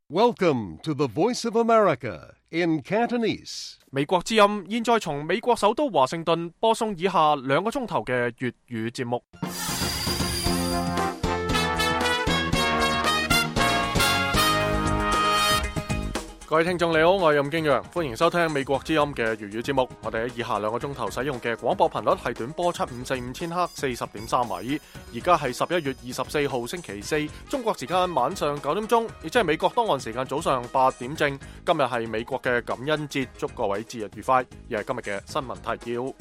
Welcome to the Voice of America in Cantonese. 美國之音現在從美國首都華盛頓播送以下2個鐘頭嘅粵語節目。各位聽眾你好，我係任敬陽，歡迎收聽美國之音嘅粵語節目。我哋喺以下2個鐘頭使用嘅廣播頻率係短波7545千赫 40.3 米。而家係11月24號星期四，中國時間晚上9點鐘，亦即係美國當岸時間早上8點正。今日係美國嘅感恩節，祝各位節日愉快。而係今日嘅新聞提要。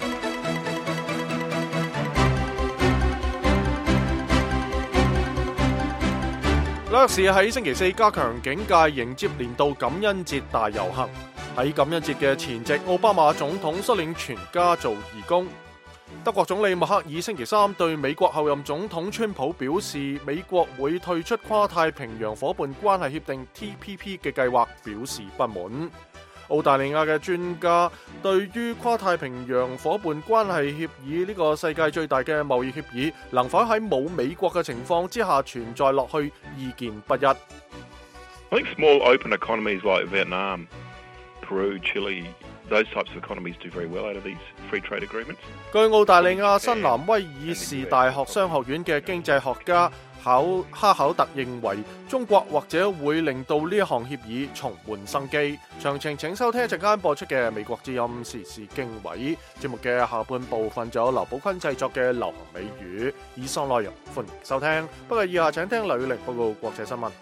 紐約市喺星期四加強警戒，迎接年度感恩節大遊行。喺感恩節嘅前夕，奧巴馬總統率領全家做義工。德國總理默克爾星期三對美國候任總統川普表示，美國會退出跨太平洋夥伴關係協定 TPP 嘅計劃表示不滿。澳大利亞嘅專家對於跨太平洋夥伴關係協議呢個世界最大嘅貿易協議能否喺冇美國嘅情況之下存在落去，意見不一。 I think small open economies like Vietnam, Peru, Chile, those types of economies do very well out of these free trade agreements. 據澳大利亞新南威爾士大學商學院嘅經濟學家哈考特認為，中國或者會令到呢一項協議重煥生機。詳情請收聽一陣間播出嘅美國之音時事經緯節目嘅下半部分，仲有劉寶坤製作嘅流行美語以上內容，歡迎收聽。不過以下請聽劉宇玲報告國際新聞。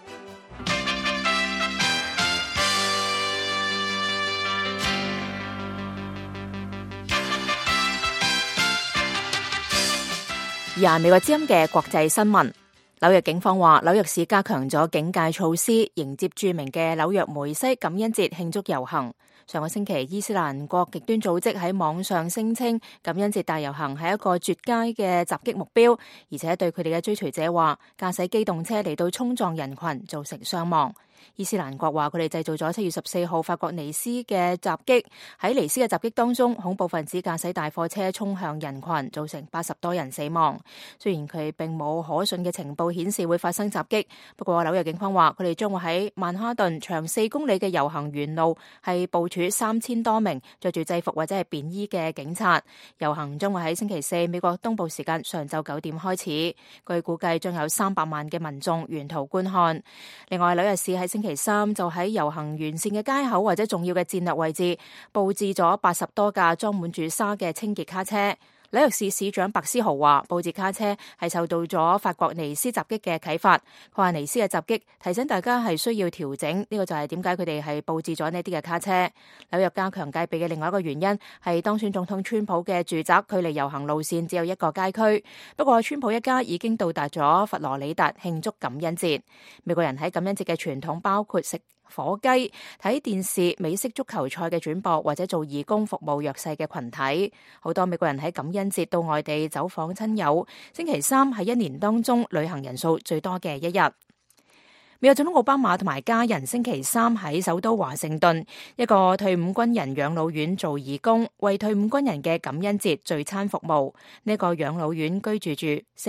以下美國之音嘅國際新聞。紐約警方話，紐約市加強咗警戒措施，迎接著名嘅紐約梅西感恩節慶祝遊行。上個星期，伊斯蘭國極端組織喺網上聲稱感恩節大遊行係一個絕佳嘅襲擊目標，而且對佢哋嘅追隨者話，駕駛機動車嚟到衝撞人群，造成傷亡。伊斯蘭國話佢哋製造咗7月14號法國尼斯嘅襲擊，喺尼斯嘅襲擊當中，恐怖分子駕駛大貨車衝向人群，造成80多人死亡。雖然佢並冇可信嘅情報顯示會發生襲擊，不過紐約警方話佢哋將會喺曼哈頓長4公里嘅遊行沿路係部署3000多名着住制服或者係便衣嘅警察。遊行將會喺星期四美國東部時間上晝9點開始，據估計將有300萬嘅民眾沿途觀看。另外，紐約市喺星期三就喺遊行沿線嘅街口或者重要嘅戰略位置佈置咗80多架裝滿住沙嘅清潔卡車。紐約市市長白思豪話，佈置卡車係受到咗法國尼斯襲擊嘅啟發。佢話尼斯嘅襲擊提醒大家係需要調整，呢個就係點解佢哋係佈置咗呢啲嘅卡車。紐約加強戒備嘅另外一個原因係當選總統川普嘅住宅距離遊行路線只有一個街區。不過川普一家已經到達咗佛羅里達慶祝感恩節。美國人喺感恩節嘅傳統包括食火雞、睇電視、美式足球賽嘅轉播，或者做義工服務弱勢嘅群體。好多美國人喺感恩節到外地走訪親友。星期三係一年當中旅行人數最多嘅一日。美國總統奧巴馬同埋家人星期三喺首都華盛頓一個退伍軍人養老院做義工，為退伍軍人嘅感恩節聚餐服務。呢個養老院居住住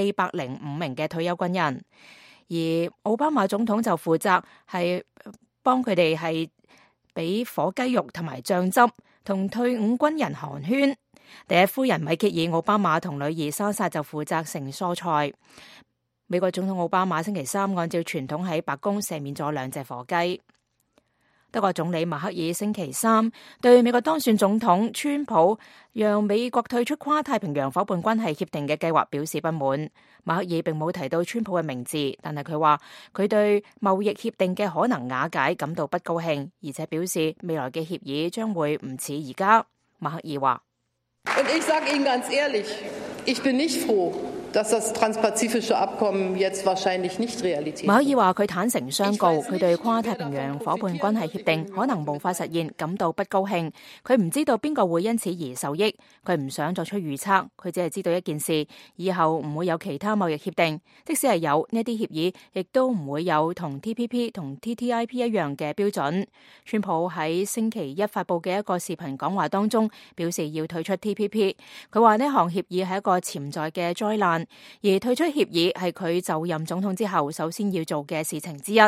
405名嘅退休軍人，而奧巴馬總統就負責係幫佢哋係俾火雞肉同埋醬汁，同退伍軍人寒暄。第一夫人米歇爾奧巴馬同女兒莎莎就負責盛蔬菜。美國總統奧巴馬星期三按照傳統喺白宮赦免咗2隻火雞。德國總理默克爾星期三對美國當選總統川普讓美國退出跨太平洋夥伴關係協定嘅計劃表示不滿。默克爾並冇提到川普嘅名字，但係佢話佢對貿易協定嘅可能瓦解感到不高興，而且表示未來嘅協議將會唔似而家。默克爾話： Ich sage Ihnen ganz ehrlich, ich bin nicht froh, dass das transpazifische Abkommen jetzt wahrscheinlich nicht Realität。 默克爾話佢坦誠相告，佢對跨太平洋夥伴關係協定可能無法實現感到不高興。佢唔知道邊個會因此而受益，佢唔想作出預測。佢只係知道一件事，以後唔會有其他貿易協定，即使係有呢啲協議，亦都唔會有同 TPP 同 TTIP 一樣嘅標準。川普喺星期一發佈嘅一個視頻講話當中，表示要退出 TPP。佢話呢項協議係一個潛在嘅災難。而退出協議係佢就任總統之後首先要做嘅事情之一。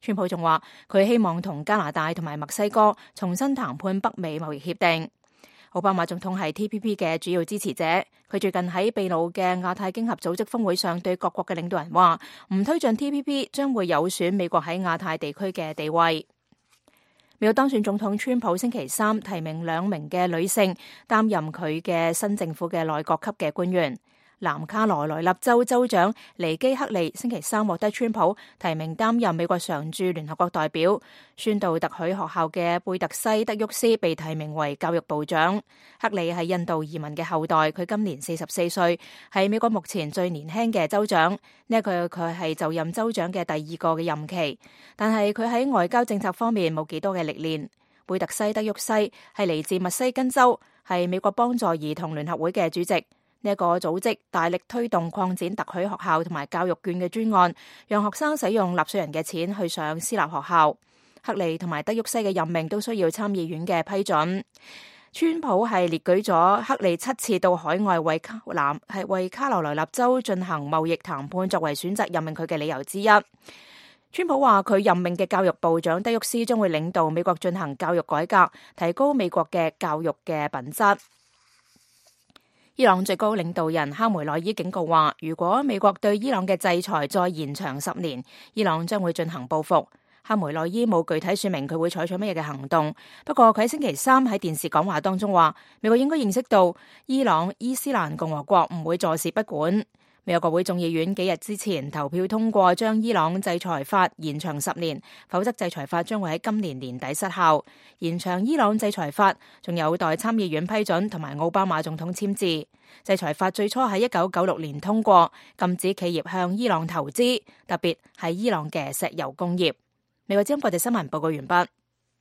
川普仲話佢希望同加拿大同埋墨西哥重新談判北美貿易協定。奧巴馬總統係 TPP 嘅主要支持者，佢最近喺秘魯嘅亞太經合組織峰會上對各國嘅領導人話，唔推進 TPP 將會有損美國喺亞太地區嘅地位。美國當選總統川普星期三提名2名嘅女性擔任佢嘅新政府嘅內閣級嘅官員。南卡羅來納州州長尼基克利星期三獲得川普提名擔任美國常駐聯合國代表。宣道特許學校嘅貝特西德沃斯被提名為教育部長。克利係印度移民嘅後代，佢今年44歲，係美國目前最年輕嘅州長。呢一個佢係就任州長嘅第2個嘅任期，但係佢喺外交政策方面冇幾多嘅歷練。貝特西德沃斯係嚟自密西根州，係美國幫助兒童聯合會嘅主席。呢一個組織大力推動擴展特許學校同埋教育券嘅專案，讓學生使用納稅人嘅錢去上私立學校。克利同埋德沃西嘅任命都需要參議院嘅批准。川普係列舉咗克利7次到海外為卡羅來納州進行貿易談判作為選擇任命佢嘅理由之一。川普話佢任命嘅教育部長德沃斯將會領導美國進行教育改革，提高美國嘅教育嘅品質。伊朗最高領導人哈梅內伊警告話，如果美國對伊朗嘅制裁再延長10年，伊朗將會進行報復。哈梅內伊冇具體說明佢會採取乜嘢嘅行動，不過佢喺星期三喺電視講話當中話，美國應該認識到伊朗伊斯蘭共和國唔會坐視不管。美國國會眾議院幾日之前投票通過將伊朗制裁法延長10年，否則制裁法將會喺今年年底失效。延長伊朗制裁法仲有待參議院批准同埋奧巴馬總統簽字。制裁法最初喺1996年通過，禁止企業向伊朗投資，特別係伊朗嘅石油工業。美國之音國際新聞報告完畢。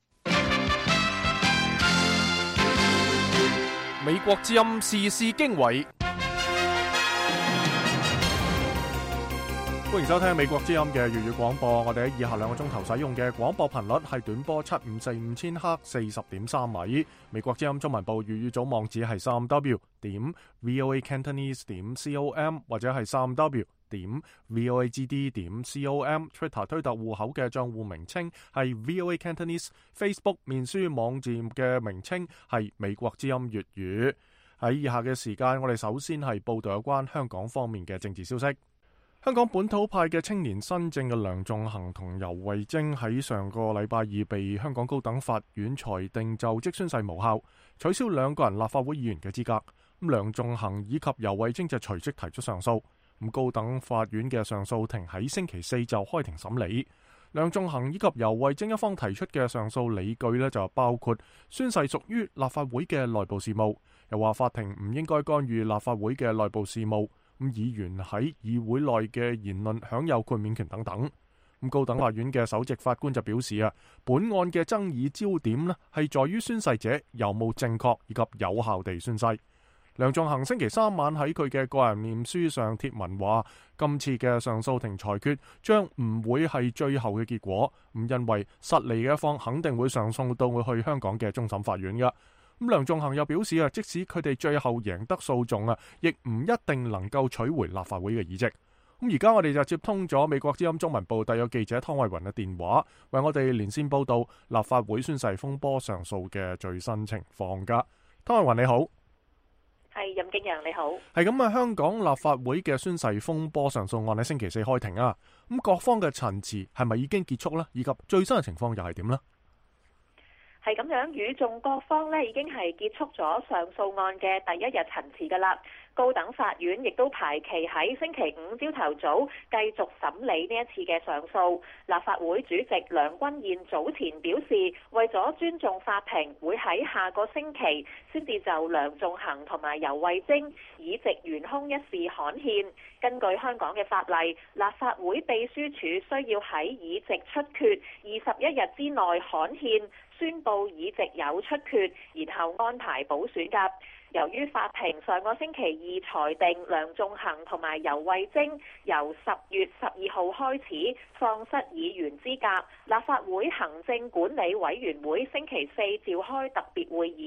美國之音時事經緯。歡迎收聽美國之音嘅粵語廣播。我哋喺以下2個鐘頭使用嘅廣播頻率係短波7545千赫 40.3 米。美國之音中文部粵語組網址係 3w.voacantonese.com 或者係 3w.voagd.com。Twitter 推特戶口嘅賬戶名稱係 VOA Cantonese。Facebook 面書網站嘅名稱係美國之音粵語。喺以下嘅時間，我哋首先係報道有關香港方面嘅政治消息。香港本土派嘅青年新政嘅梁頌恆同游蕙禎喺上個禮拜2被香港高等法院裁定就職宣誓無效，取消2個人立法會議員嘅資格。梁頌恆以及游蕙禎就隨即提出上訴。高等法院嘅上訴庭喺星期4就開庭審理。梁頌恆以及游蕙禎一方提出嘅上訴理據呢，就包括宣誓屬於立法會嘅內部事務，又話法庭唔應該干預立法會嘅內部事務。議員喺議會內嘅言論享有豁免權等等。高等法院嘅首席法官就表示本案嘅爭議焦點呢係在於宣誓者有冇正確以及有效地宣誓。梁頌恆星期3晚喺佢嘅個人臉書上貼文話，今次嘅上訴庭裁決將唔會係最後嘅結果，因為失利嘅一方肯定會上訴到會去香港嘅終審法院㗎。梁頌恆又表示即使佢哋最後贏得訴訟亦唔一定能夠取回立法會嘅議席。而家我哋就接通咗美國之音中文部特約記者湯慧雲嘅電話，為我哋連線報道立法會宣誓風波上訴嘅最新情況㗎。湯慧雲你好。 係任敬揚你好。 係咁啊，香港立法會嘅宣誓風波上訴案喺星期4開庭啊。咁各方嘅陳詞係咪已經結束呢？以及最新嘅情況又係點呢？ 係咁樣，與眾各方呢已經係結束咗上訴案嘅第1日陳詞㗎啦。高等法院亦都排期喺星期5朝頭早繼續審理呢一次嘅上訴。立法會主席梁君彥早前表示，為咗尊重法庭，會喺下個星期先至就梁頌恆同埋游蕙禎議席懸空一事刊憲。根據香港嘅法例，立法會秘書處需要喺議席出缺21日之內刊憲，宣佈議席有出缺，然後安排補選㗎。由於法庭上個星期2裁定梁頌恆同埋游蕙禎由10月12號開始喪失議員資格，立法會行政管理委員會星期4召開特別會議，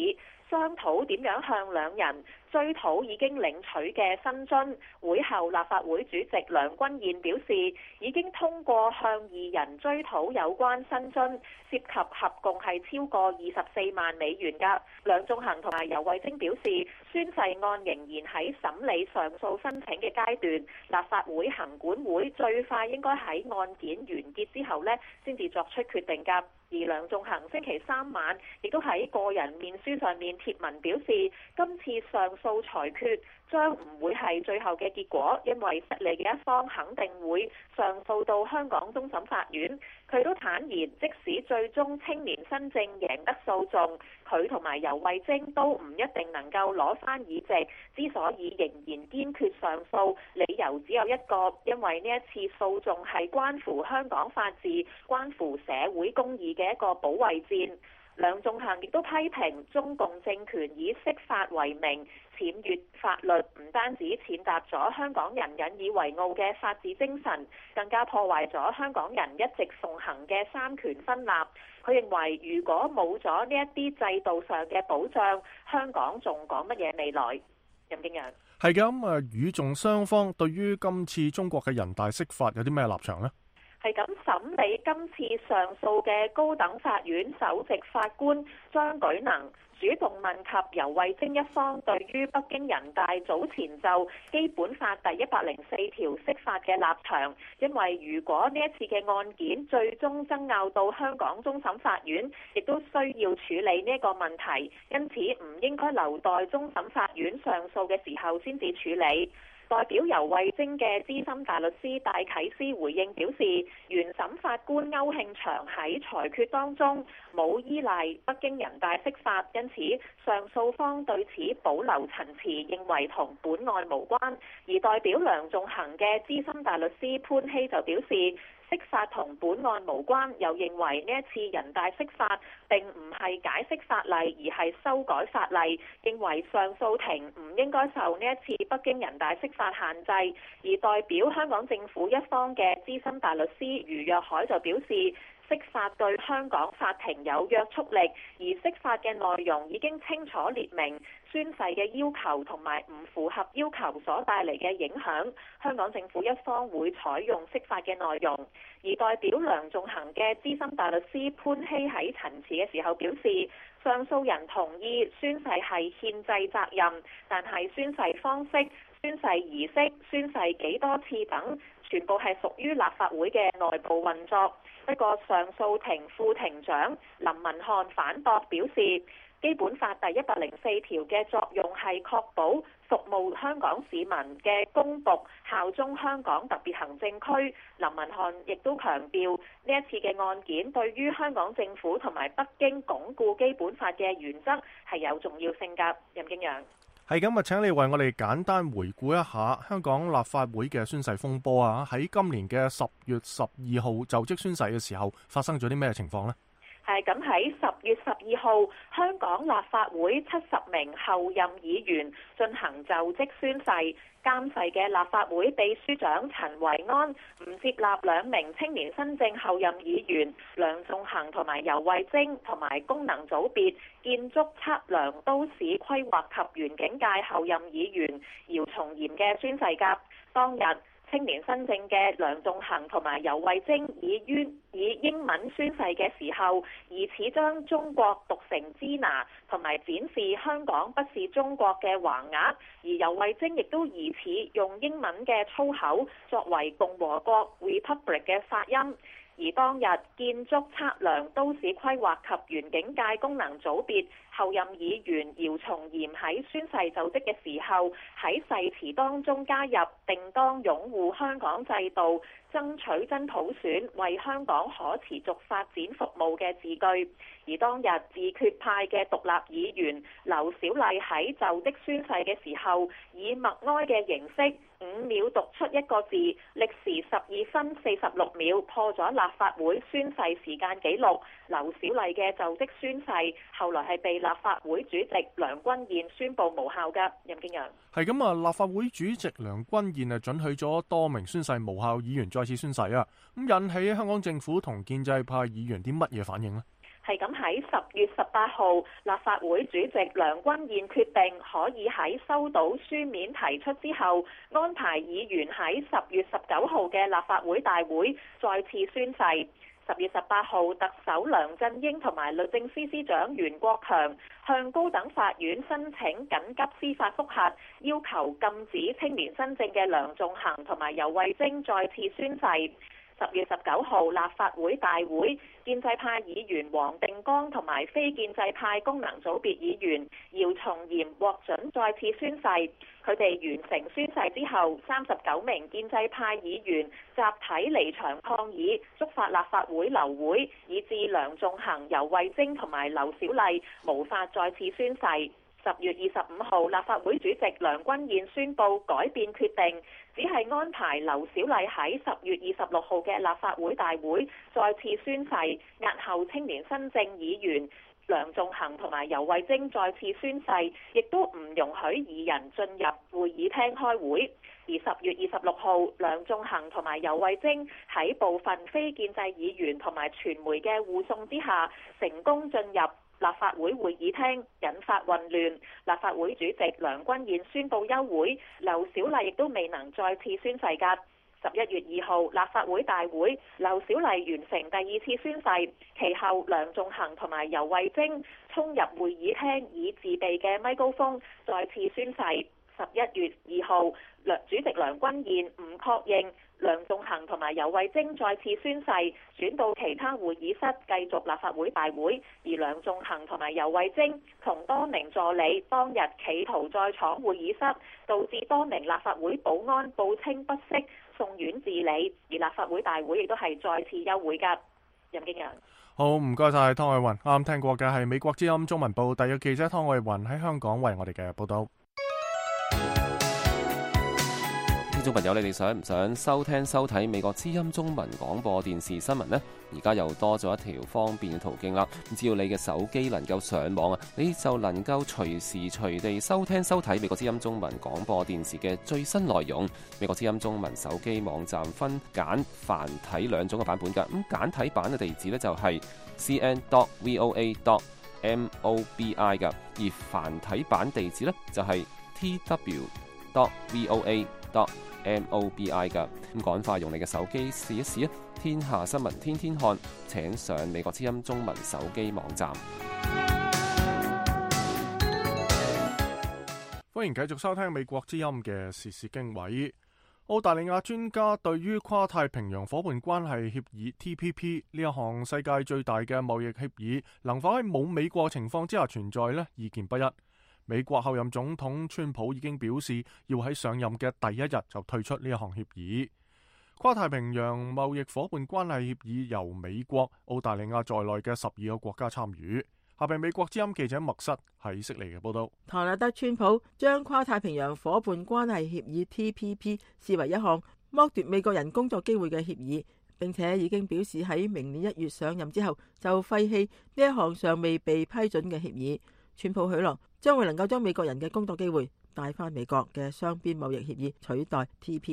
商討點樣向兩人追討已經領取嘅薪津。會後，立法會主席梁君彥表示，已經通過向二人追討有關薪津，涉及合共係超過24萬美元㗎。梁頌恆同埋游蕙禎表示，宣誓案仍然喺審理上訴申請嘅階段，立法會行管會最快應該喺案件完結之後先至作出決定㗎。而梁頌恆星期三晚亦都喺個人面書上面貼文表示，今次上訴裁決將唔會係最後嘅結果，因為失利嘅一方肯定會上訴到香港終審法院。佢都坦言，即使最終青年新政贏得訴訟，佢同埋游蕙禎都唔一定能夠攞返議席。之所以仍然堅決上訴，理由只有一個，因為呢一次訴訟係關乎香港法治、關乎社會公義嘅一個保衛戰。梁頌恆亦都批評中共政權以釋法為名僭越法律，唔單止踐踏咗香港人引以為傲嘅法治精神，更加破壞咗香港人一直奉行嘅三權分立。佢認為，如果冇咗呢一啲制度上嘅保障，香港仲講乜嘢未來？任敬揚。 係嘅，咁與訟雙方對於今次中國嘅人大釋法有啲咩立場呢？ 係咁審理今次上訴嘅高等法院首席法官張舉能主動問及游蕙禎一方對於北京人大早前就基本法第104條釋法嘅立場，因為如果呢一次嘅案件最終爭拗到香港終審法院，亦都需要處理呢一個問題，因此唔應該留待終審法院上訴嘅時候先至處理。代表游蕙禎嘅資深大律師戴啟思回應表示，原審法官歐慶祥喺裁決當中冇依賴北京人大釋法，因此上訴方對此保留陳詞，認為同本案無關。而代表梁頌恆嘅資深大律師潘希就表示，釋法同本案無關，又認為呢一次人大釋法並唔係解釋法例，而係修改法例，認為上訴庭唔應該受呢一次北京人大釋法限制。而代表香港政府一方嘅資深大律師余若海就表示，釋法對香港法庭有約束力，而釋法嘅內容已經清楚列明宣誓嘅要求同埋唔符合要求所帶嚟嘅影響，香港政府一方會採用釋法嘅內容。而代表梁頌恆嘅資深大律師潘希喺陳詞嘅時候表示，上訴人同意宣誓係憲制責任，但係宣誓方式、宣誓儀式、宣誓幾多次等，全部係屬於立法會嘅內部運作。不過上訴庭副庭長林文漢反駁表示，基本法第104條嘅作用係確保服務香港市民嘅公僕效忠香港特別行政區。林文漢亦都強調，呢一次嘅案件對於香港政府同埋北京鞏固基本法嘅原則係有重要性㗎。任敬揚。 係咁啊！請你為我哋簡單回顧一下香港立法會嘅宣誓風波啊！喺今年嘅10月12號就職宣誓嘅時候，發生咗啲咩情況呢？ 係咁，喺10月12號，香港立法會70名候任議員進行就職宣誓。監誓嘅立法會秘書長陳維安唔接納兩名青年新政候任議員梁頌恆同埋游蕙禎同埋功能組別建築測量都市規劃及園境界候任議員姚松炎嘅宣誓㗎。當日，青年新政嘅梁頌恆同埋游蕙禎以英文宣誓嘅時候，疑似將中國讀成支那，同埋展示香港不是中國嘅橫額，而游蕙禎亦都疑似用英文嘅粗口作為共和國 Republic 嘅發音。而當日建築測量都市規劃及園境界功能組別候任議員姚松炎喺宣誓就職嘅時候，喺誓詞當中加入定當擁護香港制度，爭取真普選，為香港可持續發展服務嘅字句。而當日自決派嘅獨立議員劉小麗喺就職宣誓嘅時候，以默哀嘅形式5秒讀出一個字，歷時12分46秒，破咗立法會宣誓時間紀錄。劉小麗嘅就職宣誓後來係被立法會主席梁君彥宣布無效㗎。任敬揚。 係咁啊！立法會主席梁君彥准許咗多名宣誓無效議員再次宣誓啊！咁引起香港政府同建制派議員啲乜嘢反應呢？ 係咁喺10月18號，立法會主席梁君彥決定可以喺收到書面提出之後，安排議員喺10月19號嘅立法會大會再次宣誓。10月18號，特首梁振英同埋律政司司長袁國強向高等法院申請緊急司法覆核，要求禁止青年新政嘅梁頌恆同埋游蕙禎再次宣誓。10月19號，立法會大會，建制派議員黃定光同埋非建制派功能組別議員姚松炎獲准再次宣誓。佢哋完成宣誓之後，39名建制派議員集體離場抗議，觸發立法會流會，以致梁頌恆、游蕙禎同埋劉小麗無法再次宣誓。10月25號，立法會主席梁君彥宣布改變決定，只係安排劉小麗喺10月26號嘅立法會大會再次宣誓，押後青年新政議員梁頌恆同埋游蕙禎再次宣誓，亦都唔容許二人進入會議廳開會。而10月26號，梁頌恆同埋游蕙禎喺部分非建制議員同埋傳媒嘅護送之下，成功進入立法會會議廳，引發混亂。立法會主席梁君彥宣布休會，劉小麗亦都未能再次宣誓㗎。11月2號，立法會大會，劉小麗完成第2次宣誓，其後梁頌恆同埋游蕙禎衝入會議廳，以自備嘅咪高峰再次宣誓。11月2號，主席梁君彥唔確認梁頌恆同埋游蕙禎再次宣誓，轉到其他會議室繼續立法會大會。而梁頌恆同埋游蕙禎同多名助理當日企圖再闖會議室，導致多名立法會保安報稱不適，送院治理。而立法會大會亦都係再次休會㗎。任敬陽。 好，唔該晒湯偉雲。啱聽過嘅係美國之音中文部特約記者湯偉雲喺香港為我哋嘅報道。 聽眾朋友，你哋想唔想收聽收睇美國之音中文廣播電視新聞呢？而家又多咗一條方便嘅途徑啦。只要你嘅手機能夠上網啊，你就能夠隨時隨地收聽收睇美國之音中文廣播電視嘅最新內容。美國之音中文手機網站分簡繁體兩種嘅版本㗎。咁簡體版嘅地址呢，就係 cn.voa.mobi 㗎，而繁體版地址呢，就係 tw.voa.mobi 㗎。咁趕快用你嘅手機試一試啊！天下新聞天天看，請上美國之音中文手機網站。 歡迎繼續收聽美國之音嘅時事經緯。澳大利亞專家對於跨太平洋夥伴關係協議 TPP 呢一項世界最大嘅貿易協議，能否喺冇美國情況之下存在呢？意見不一。美國後任總統川普已經表示，要喺上任嘅第一日就退出呢一項協議。跨太平洋貿易夥伴關係協議由美國、澳大利亞在內嘅12個國家參與。下邊美國之音記者麥瑟喺悉尼嘅報道。 唐納德川普將跨太平洋夥伴關係協議 TPP 視為一項剝奪美國人工作機會嘅協議，並且已經表示喺明年1月上任之後就廢棄呢一項尚未被批准嘅協議。川普許諾將會能夠將美國人嘅工作機會帶返美國嘅雙邊貿易協議取代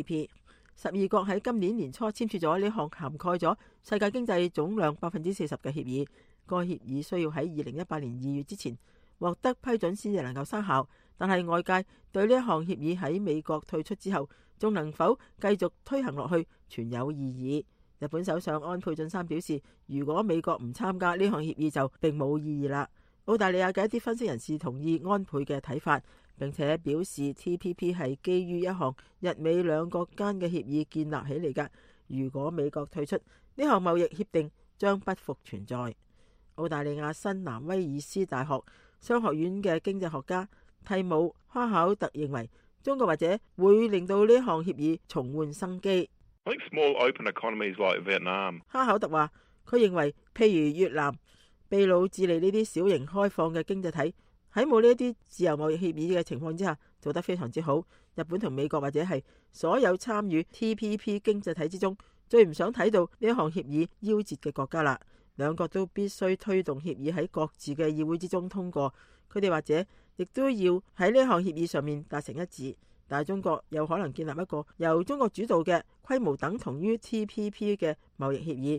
TPP。12國喺今年年初簽署咗呢項涵蓋咗世界經濟總量40%嘅協議。該協議需要喺2018年2月之前獲得批准先至能夠生效。但係外界對呢一項協議喺美國退出之後仲能否繼續推行落去存有異議。日本首相安倍晉三表示，如果美國唔參加呢項協議就並冇意義啦。澳大利亞嘅一啲分析人士同意安倍嘅睇法，並且表示 TPP 係基於一項日美兩國間嘅協議建立起嚟㗎。如果美國退出，呢項貿易協定將不復存在。澳大利亞新南威爾斯大學商學院嘅經濟學家蒂姆哈考特認為，中國或者會令到呢項協議重煥生機。 I think small open economies like Vietnam. 哈考特話，佢認為譬如越南、秘魯、智利呢啲小型開放嘅經濟體喺冇呢一啲自由貿易協議嘅情況之下做得非常之好。日本同美國或者係所有參與 TPP 經濟體之中最唔想睇到呢一項協議夭折嘅國家啦。兩國都必須推動協議喺各自嘅議會之中通過，佢哋或者亦都要喺呢項協議上面達成一致。但係中國有可能建立一個由中國主導嘅規模等同於 TPP 嘅貿易協議，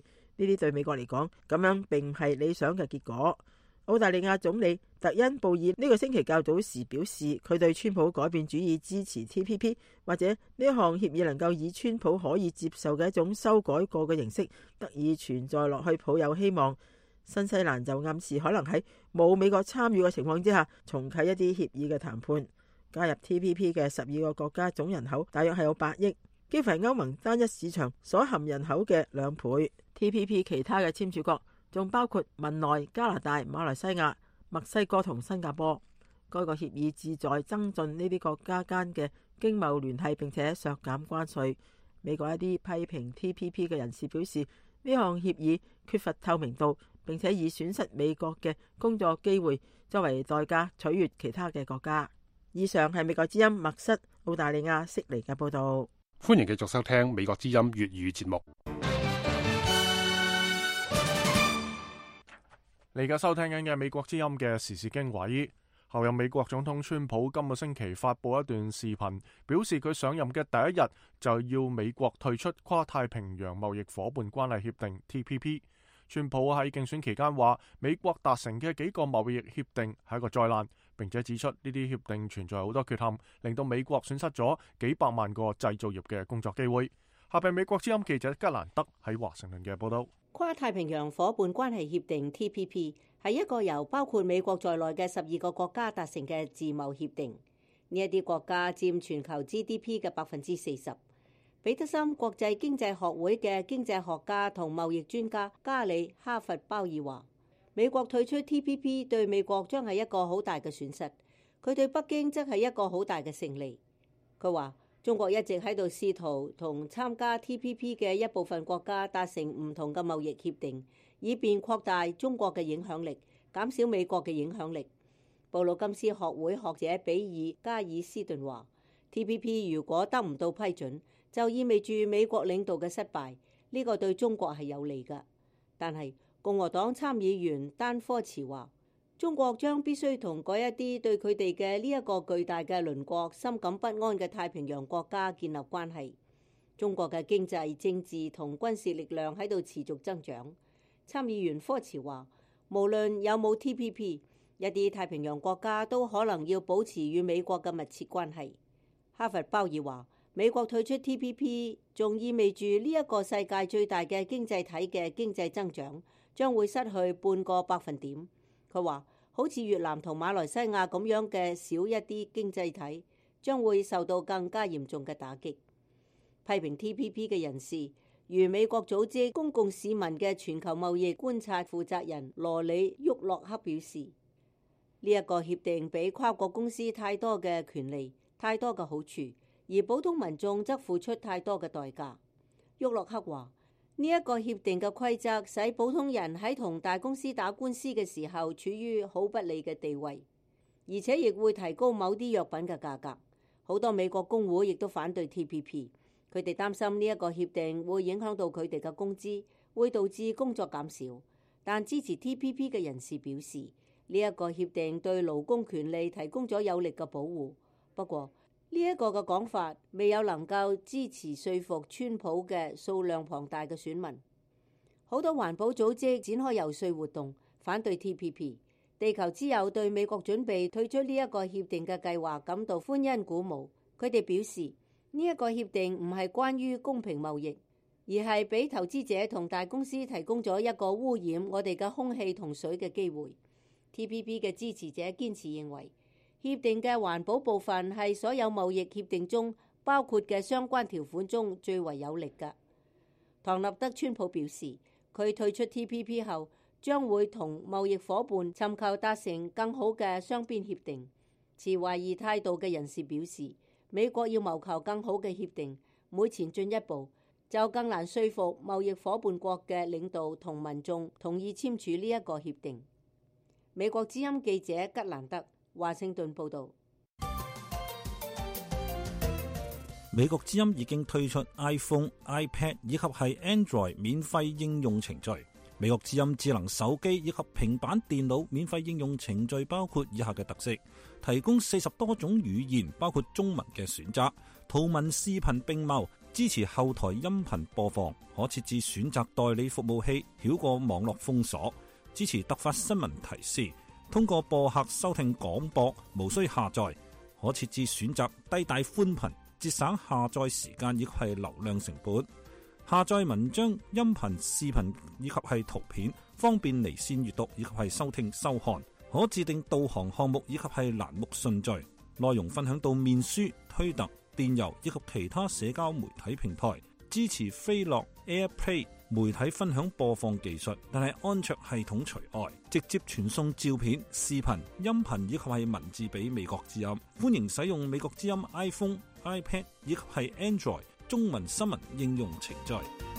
呢啲對美國嚟講，咁樣並唔係理想嘅結果。澳大利亞總理特恩布爾呢個星期較早時表示，佢對川普改變主意支持 TPP， 或者呢一項協議能夠以川普可以接受嘅一種修改過嘅形式得以存在落去，抱有希望。新西蘭就暗示可能喺冇美國參與嘅情況之下，重啟一啲協議嘅談判。加入 TPP 嘅12個國家總人口大約係有8億，幾乎係歐盟單一市場所含人口嘅2倍。TPP 其他嘅簽署國仲包括文萊、加拿大、馬來西亞、墨西哥同新加坡。該個協議旨在增進呢啲國家間嘅經貿聯繫，並且削減關稅。美國一啲批評 TPP 嘅人士表示，呢項協議缺乏透明度，並且以損失美國嘅工作機會作為代價取悅其他嘅國家。以上係美國之音麥瑟澳大利亞悉尼嘅報道。 歡迎繼續收聽美國之音粵語節目。 你而家收聽緊嘅美國之音嘅時事經緯。後任美國總統川普今個星期發布一段視頻，表示佢上任嘅第一日就要美國退出跨太平洋貿易夥伴關係協定 TPP。川普喺競選期間話，美國達成嘅幾個貿易協定係一個災難，並且指出呢啲協定存在好多缺陷，令到美國損失咗幾百萬個製造業嘅工作機會。下邊美國之音記者吉蘭德喺華盛頓嘅報道。 跨太平洋夥伴關係協定 TPP 係一個由包括美國在內嘅12個國家達成嘅自貿協定。呢一啲國家佔全球 GDP 嘅40%。彼得森國際經濟學會嘅經濟學家同貿易專家加里哈佛鮑爾話，美國退出 TPP 對美國將係一個好大嘅損失，佢對北京則係一個好大嘅勝利。佢話中國一直喺度試圖同參加 TPP 嘅一部分國家達成唔同嘅貿易協定，以便擴大中國嘅影響力，減少美國嘅影響力。布魯金斯學會學者比爾加爾斯頓話， TPP 如果得唔到批准，就意味住美國領導嘅失敗，呢個對中國係有利㗎。但係共和黨參議員丹科茨話，中國將必須同嗰一啲對佢哋嘅呢一個巨大嘅鄰國深感不安嘅太平洋國家建立關係。中國嘅經濟、政治同軍事力量喺度持續增長。參議員科茨話，無論有冇 TPP， 一啲太平洋國家都可能要保持與美國嘅密切關係。哈佛鮑爾話，美國退出 TPP 仲意味住呢一個世界最大嘅經濟體嘅經濟增長將會失去半個百分點。佢話，好似越南同馬來西亞咁樣嘅少一啲經濟體將會受到更加嚴重嘅打擊。批評 TPP 嘅人士如美國組織公共市民嘅全球貿易觀察負責人羅里沃洛克表示，呢一個協定俾跨國公司太多嘅權利，太多嘅好處，而普通民眾則付出太多嘅代價。沃洛克話，呢一個協定嘅規則使普通人喺同大公司打官司嘅時候處於好不利嘅地位，而且亦會提高某啲藥品嘅價格。好多美國工會亦都反對 TPP， 佢哋擔心呢一個協定會影響到佢哋嘅工資，會導致工作減少。但支持 TPP 嘅人士表示，呢一個協定對勞工權利提供咗有力嘅保護。不過呢一個嘅講法未有能夠支持說服川普嘅數量龐大嘅選民。好多環保組織展開遊說活動，反對 TPP。地球之友對美國準備退出呢一個協定嘅計劃感到歡欣鼓舞。佢哋表示，呢一個協定唔係關於公平貿易，而係俾投資者同大公司提供咗一個污染我哋嘅空氣同水嘅機會。TPP 嘅支持者堅持認為，協定嘅環保部分係所有貿易協定中包括嘅相關條款中最為有力嘅。唐納德·川普表示，佢退出 TPP 後將會同貿易夥伴尋求達成更好嘅雙邊協定。持懷疑態度嘅人士表示，美國要謀求更好嘅協定，每前進一步就更難說服貿易夥伴國嘅領導同民眾同意簽署呢一個協定。美國之音記者吉蘭德華盛頓報道。 美國之音已經推出 iPhone、iPad 以及係 Android 免費應用程序。美國之音智能手機以及平板電腦免費應用程序包括以下嘅特色：提供40多種語言，包括中文嘅選擇，圖文視頻並茂， 支持後台音頻播放，可設置選擇代理服務器，繞過網絡封鎖。支持突發新聞提示，通過播客收聽廣播，無需下載。可設置選擇低帶寬頻，節省下載時間以及係流量成本。下載文章、音頻、視頻以及係圖片，方便離線閱讀以及係收聽收看。可自定導航項目以及係欄目順序。內容分享到面書、推特、電郵以及其他社交媒體平台。支持飛樂 AirPlay 媒體分享播放技術，但係安卓系統除外。直接傳送照片、視頻、音頻以及係文字俾美國之音。歡迎使用美國之音 iPhone、iPad 以及係 Android 中文新聞應用程序。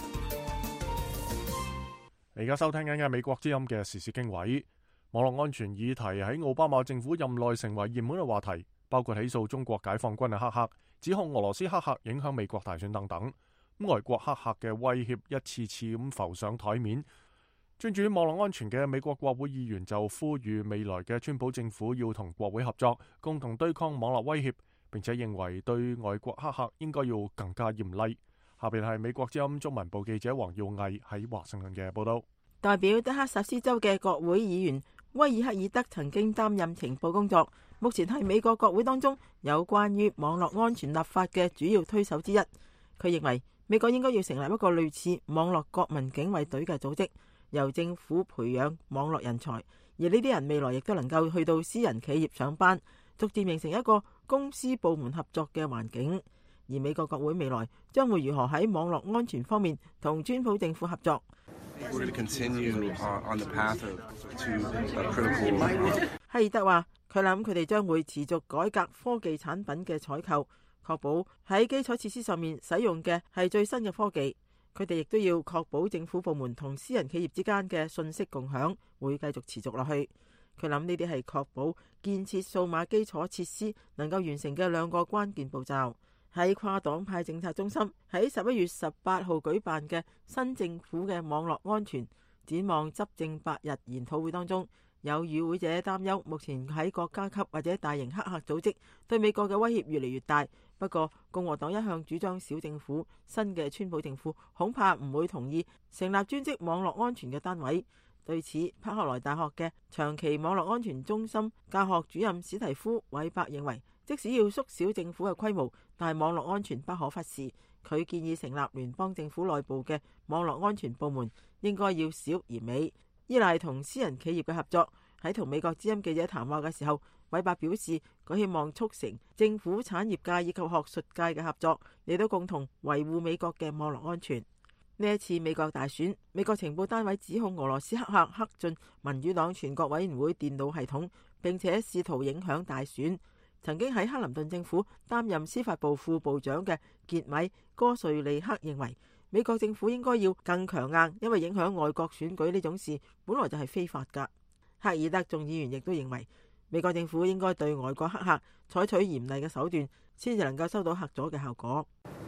你而家收聽緊嘅美國之音嘅時事經緯。網絡安全議題喺奧巴馬政府任內成為熱門嘅話題，包括起訴中國解放軍嘅黑客，指控俄羅斯黑客影響美國大選等等。外國黑客嘅威脅一次次咁浮上台面。專注於網絡安全嘅美國國會議員就呼籲未來嘅川普政府要同國會合作，共同對抗網絡威脅，並且認為對外國黑客應該要更加嚴厲。下邊係美國之音中文部記者黃耀毅喺華盛頓嘅報道。 代表德克薩斯州嘅國會議員威爾克爾德曾經擔任情報工作，目前係美國國會當中有關於網絡安全立法嘅主要推手之一。佢認為美國應該要成立一個類似網絡國民警衛隊嘅組織，由政府培養網絡人才，而呢啲人未來亦都能夠去到私人企業上班，逐漸形成一個公私部門合作嘅環境。而美國國會未來將會如何喺網絡安全方面同川普政府合作？希爾德話：佢諗佢哋將會持續改革科技產品嘅採購，確保喺基礎設施上面使用嘅係最新嘅科技。佢哋亦都要確保政府部門同私人企業之間嘅信息共享會繼續持續落去。佢諗呢啲係確保建設數碼基礎設施能夠完成嘅兩個關鍵步驟。喺跨黨派政策中心喺11月18號舉辦嘅新政府嘅網絡安全展望執政8日研討會當中，有與會者擔憂目前喺國家級或者大型黑客組織對美國嘅威脅越嚟越大。不過共和黨一向主張小政府，新嘅川普政府恐怕唔會同意成立專職網絡安全嘅單位。對此，柏克萊大學嘅長期網絡安全中心教學主任史提夫韋伯認為，即使要縮小政府嘅規模，但係網絡安全不可忽視。佢建議成立聯邦政府內部嘅網絡安全部門，應該要小而美，依賴同私人企業嘅合作。喺同美國之音記者談話嘅時候，韋伯表示佢希望促成政府、產業界以及學術界嘅合作，嚟到共同維護美國嘅網絡安全。呢一次美國大選，美國情報單位指控俄羅斯黑客黑進民主黨全國委員會電腦系統，並且試圖影響大選。曾經喺克林頓政府擔任司法部副部長嘅傑米哥瑞利克認為，美國政府應該要更強硬，因為影響外國選舉呢種事本來就係非法㗎。克爾德眾議員亦都認為，美國政府應該對外國黑客採取嚴厲嘅手段，先至能夠收到嚇阻嘅效果。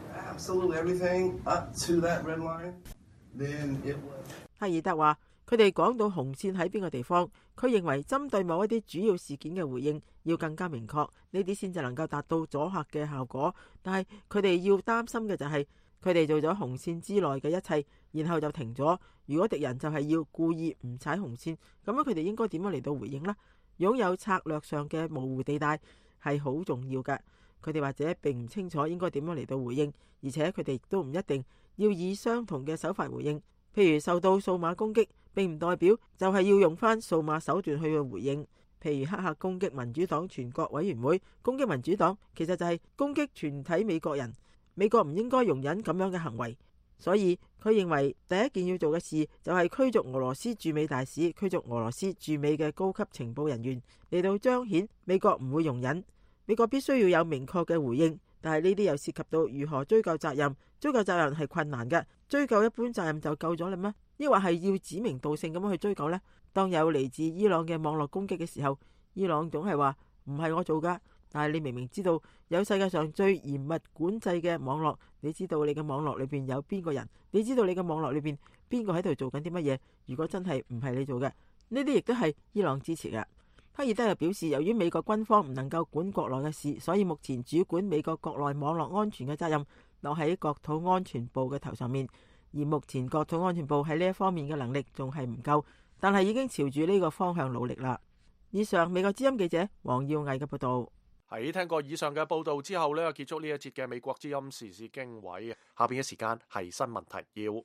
克爾德話：佢哋講到紅線喺邊個地方，佢認為針對某一啲主要事件嘅回應要更加明確，呢啲先至能夠達到阻嚇嘅效果。但係佢哋要擔心嘅就係，佢哋做咗紅線之內嘅一切，然後就停咗。如果敵人就係要故意唔踩紅線，咁樣佢哋應該點樣嚟到回應呢？擁有策略上嘅模糊地帶係好重要嘅。佢哋或者並唔清楚應該點樣嚟到回應，而且佢哋亦都唔一定要以相同嘅手法回應。譬如受到數碼攻擊，並唔代表就係要用翻數碼手段去回應。譬如黑客攻擊民主黨全國委員會，攻擊民主黨，其實就係攻擊全體美國人。美國唔應該容忍咁樣嘅行為，所以佢認為第一件要做嘅事就係驅逐俄羅斯駐美大使，驅逐俄羅斯駐美嘅高級情報人員，嚟到彰顯美國唔會容忍。美國必須要有明確嘅回應，但係呢啲又涉及到如何追究責任。追究責任係困難嘅，追究一般責任就夠咗啦咩？抑或係要指名道姓咁樣去追究呢？當有嚟自伊朗嘅網絡攻擊嘅時候，伊朗總係話唔係我做噶，但係你明明知道有世界上最嚴密管制嘅網絡，你知道你嘅網絡裏邊有邊個人，你知道你嘅網絡裏邊邊個喺度做緊啲乜嘢。如果真係唔係你做嘅，呢啲亦都係伊朗支持嘅。克爾德又表示，由於美國軍方唔能夠管國內嘅事，所以目前主管美國國內網絡安全嘅責任落喺國土安全部嘅頭上面。而目前國土安全部喺呢一方面嘅能力仲係唔夠，但係已經朝住呢個方向努力啦。以上美國之音記者黃耀毅嘅報道。 喺聽過以上嘅報道之後呢，結束呢一節嘅美國之音時事經緯。下邊嘅時間係新聞提要。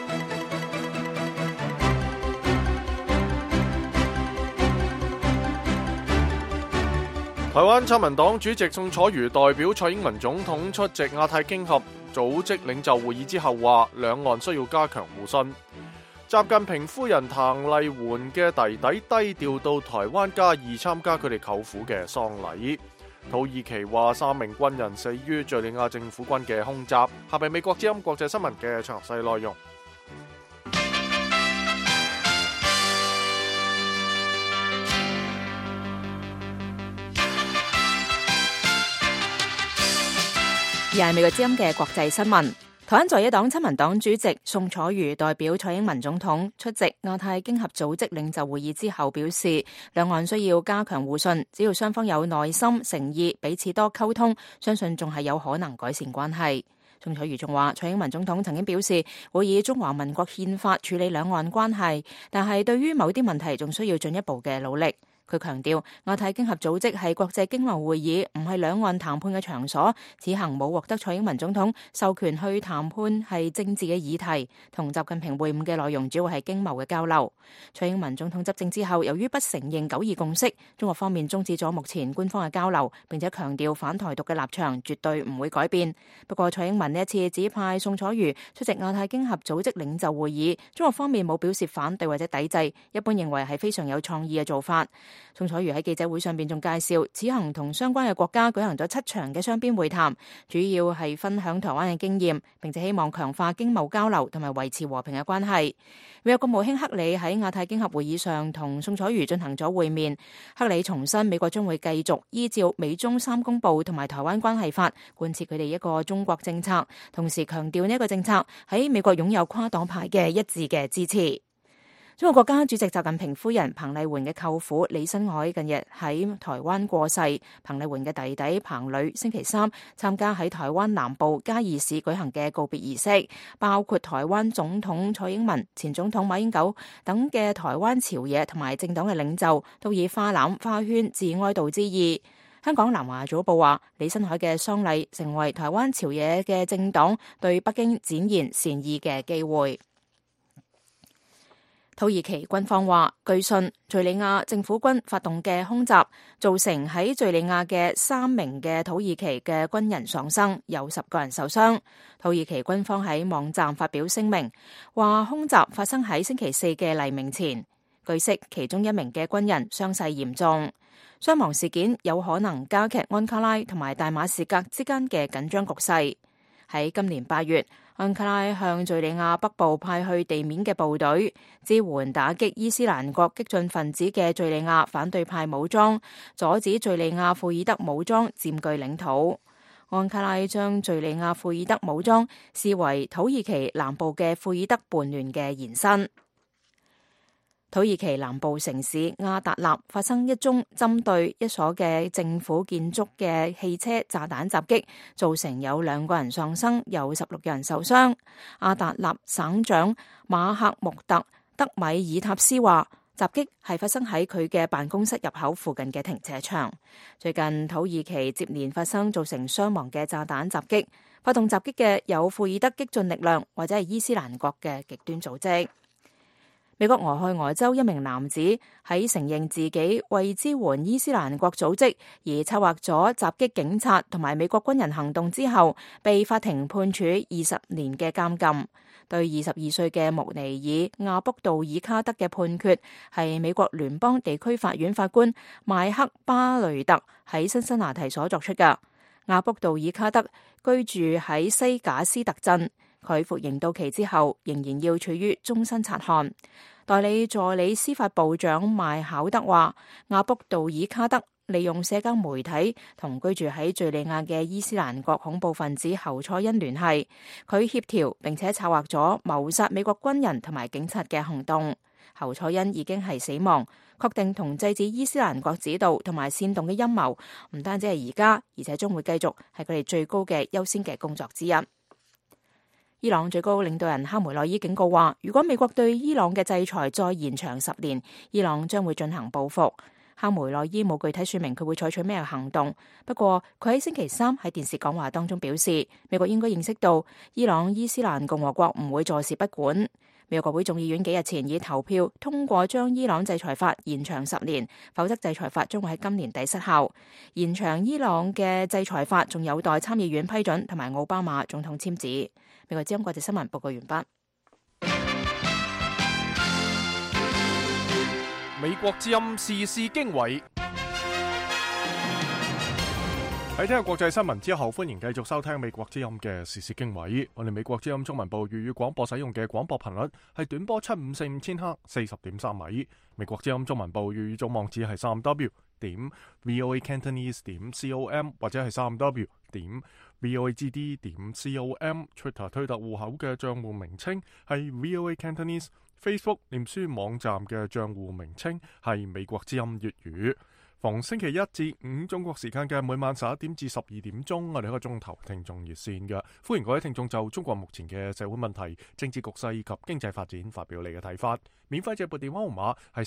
台灣親民黨主席宋楚瑜代表蔡英文總統出席亞太經合組織領袖會議之後話，兩岸需要加強互信。習近平夫人譚麗媛嘅弟弟低調到台灣嘉義參加佢哋舅父嘅喪禮。土耳其話3名軍人死於敘利亞政府軍嘅空襲。下邊美國之音國際新聞嘅詳細內容。 而係美國之音嘅國際新聞。台灣在野黨親民黨主席宋楚瑜代表蔡英文總統出席亞太經合組織領袖會議之後表示，兩岸需要加強互信，只要雙方有耐心、誠意，彼此多溝通，相信仲係有可能改善關係。宋楚瑜仲話，蔡英文總統曾經表示會以中華民國憲法處理兩岸關係，但係對於某啲問題仲需要進一步嘅努力。佢強調，亞太經合組織係國際經貿會議，唔係兩岸談判嘅場所。此行冇獲得蔡英文總統授權去談判係政治嘅議題，同習近平會晤嘅內容主要係經貿嘅交流。蔡英文總統執政之後，由於不承認9·2共識，中國方面終止咗目前官方嘅交流，並且強調反台獨嘅立場絕對唔會改變。不過，蔡英文呢一次指派宋楚瑜出席亞太經合組織領袖會議，中國方面冇表示反對或者抵制，一般認為係非常有創意嘅做法。宋楚瑜喺記者會上邊仲介紹，此行同相關嘅國家舉行咗7場嘅雙邊會談，主要係分享台灣嘅經驗，並且希望強化經貿交流同埋維持和平嘅關係。美國國務卿克里喺亞太經合會議上同宋楚瑜進行咗會面，克里重申美國將會繼續依照美中3公報同埋台灣關係法貫徹佢哋一個中國政策，同時強調呢一個政策喺美國擁有跨黨派嘅一致嘅支持。中國國家主席習近平夫人彭麗媛嘅舅父李新海近日喺台灣過世，彭麗媛嘅弟弟彭磊星期3參加喺台灣南部嘉義市舉行嘅告別儀式，包括台灣總統蔡英文、前總統馬英九等嘅台灣朝野同埋政黨嘅領袖都以花籃花圈致哀悼之意。香港南華早報話，李新海嘅喪禮成為台灣朝野嘅政黨對北京展現善意嘅機會。土耳其軍方話，據信敘利亞政府軍發動嘅空襲造成喺敘利亞嘅3名嘅土耳其嘅軍人喪生，有10個人受傷。土耳其軍方喺網站發表聲明，話空襲發生喺星期4嘅黎明前。據悉，其中1名嘅軍人傷勢嚴重，傷亡事件有可能加劇安卡拉同埋大馬士革之間嘅緊張局勢。喺今年8月，安卡拉向敘利亞北部派去地面嘅部隊，支援打擊伊斯蘭國激進分子嘅敘利亞反對派武裝，阻止敘利亞庫爾德武裝佔據領土。安卡拉將敘利亞庫爾德武裝視為土耳其南部嘅庫爾德叛亂嘅延伸。土耳其南部城市阿達納發生一宗針對一所嘅政府建築嘅汽車炸彈襲擊，造成有2個人喪生，有16人受傷。阿達納省長馬克穆特德米爾塔斯話，襲擊係發生喺佢嘅辦公室入口附近嘅停車場。最近土耳其接連發生造成傷亡嘅炸彈襲擊，發動襲擊嘅有庫爾德激進力量或者係伊斯蘭國嘅極端組織。美國俄亥俄州一名男子喺承認自己為支援伊斯蘭國組織而策劃咗襲擊警察同埋美國軍人行動之後，被法庭判處20年嘅監禁。對22歲嘅穆尼爾亞卜杜爾卡德嘅判決係美國聯邦地區法院法官邁克巴雷特喺辛辛那提所作出嘅。亞卜杜爾卡德居住喺西賈斯特鎮，佢服刑到期之後仍然要處於終身察看。代理助理司法部長邁考德話，亞卜杜爾卡德利用社交媒體同居住喺敘利亞嘅伊斯蘭國恐怖分子侯賽因聯繫，佢協調並且策劃咗謀殺美國軍人同埋警察嘅行動。侯賽因已經係死亡，確定同制止伊斯蘭國指導同埋煽動嘅陰謀，唔單止係而家，而且將會繼續係佢哋最高嘅優先嘅工作之一。 伊朗最高領導人哈梅內伊警告話，如果美國對伊朗嘅制裁再延長10年，伊朗將會進行報復。哈梅內伊冇具體說明佢會採取咩行動，不過佢喺星期三喺電視講話當中表示，美國應該認識到伊朗伊斯蘭共和國唔會坐視不管。美國國會眾議院幾日前以投票通過將伊朗制裁法延長10年，否則制裁法將會喺今年底失效。延長伊朗嘅制裁法仲有待參議院批准同埋奧巴馬總統簽字。美國之音國際新聞報告完畢。 美國之音時事經緯。喺聽日國際新聞之後，歡迎繼續收聽美國之音嘅時事經緯。我哋美國之音中文部粵語廣播使用嘅廣播頻率係短波7545千赫40.3米。美國之音中文部粵語總網址係3w.voacantonese.com 或者係3w.voagd.com。Twitter 推特戶口嘅賬戶名稱係 VOA Cantonese。Facebook 臉書網站嘅賬戶名稱係美國之音粵語。逢星期一至五中國時間嘅每晚11點至12點鐘，我哋一個鐘頭聽眾熱線嘅，歡迎各位聽眾就中國目前嘅社會問題、政治局勢以及經濟發展發表你嘅睇法。免費借撥電話號碼係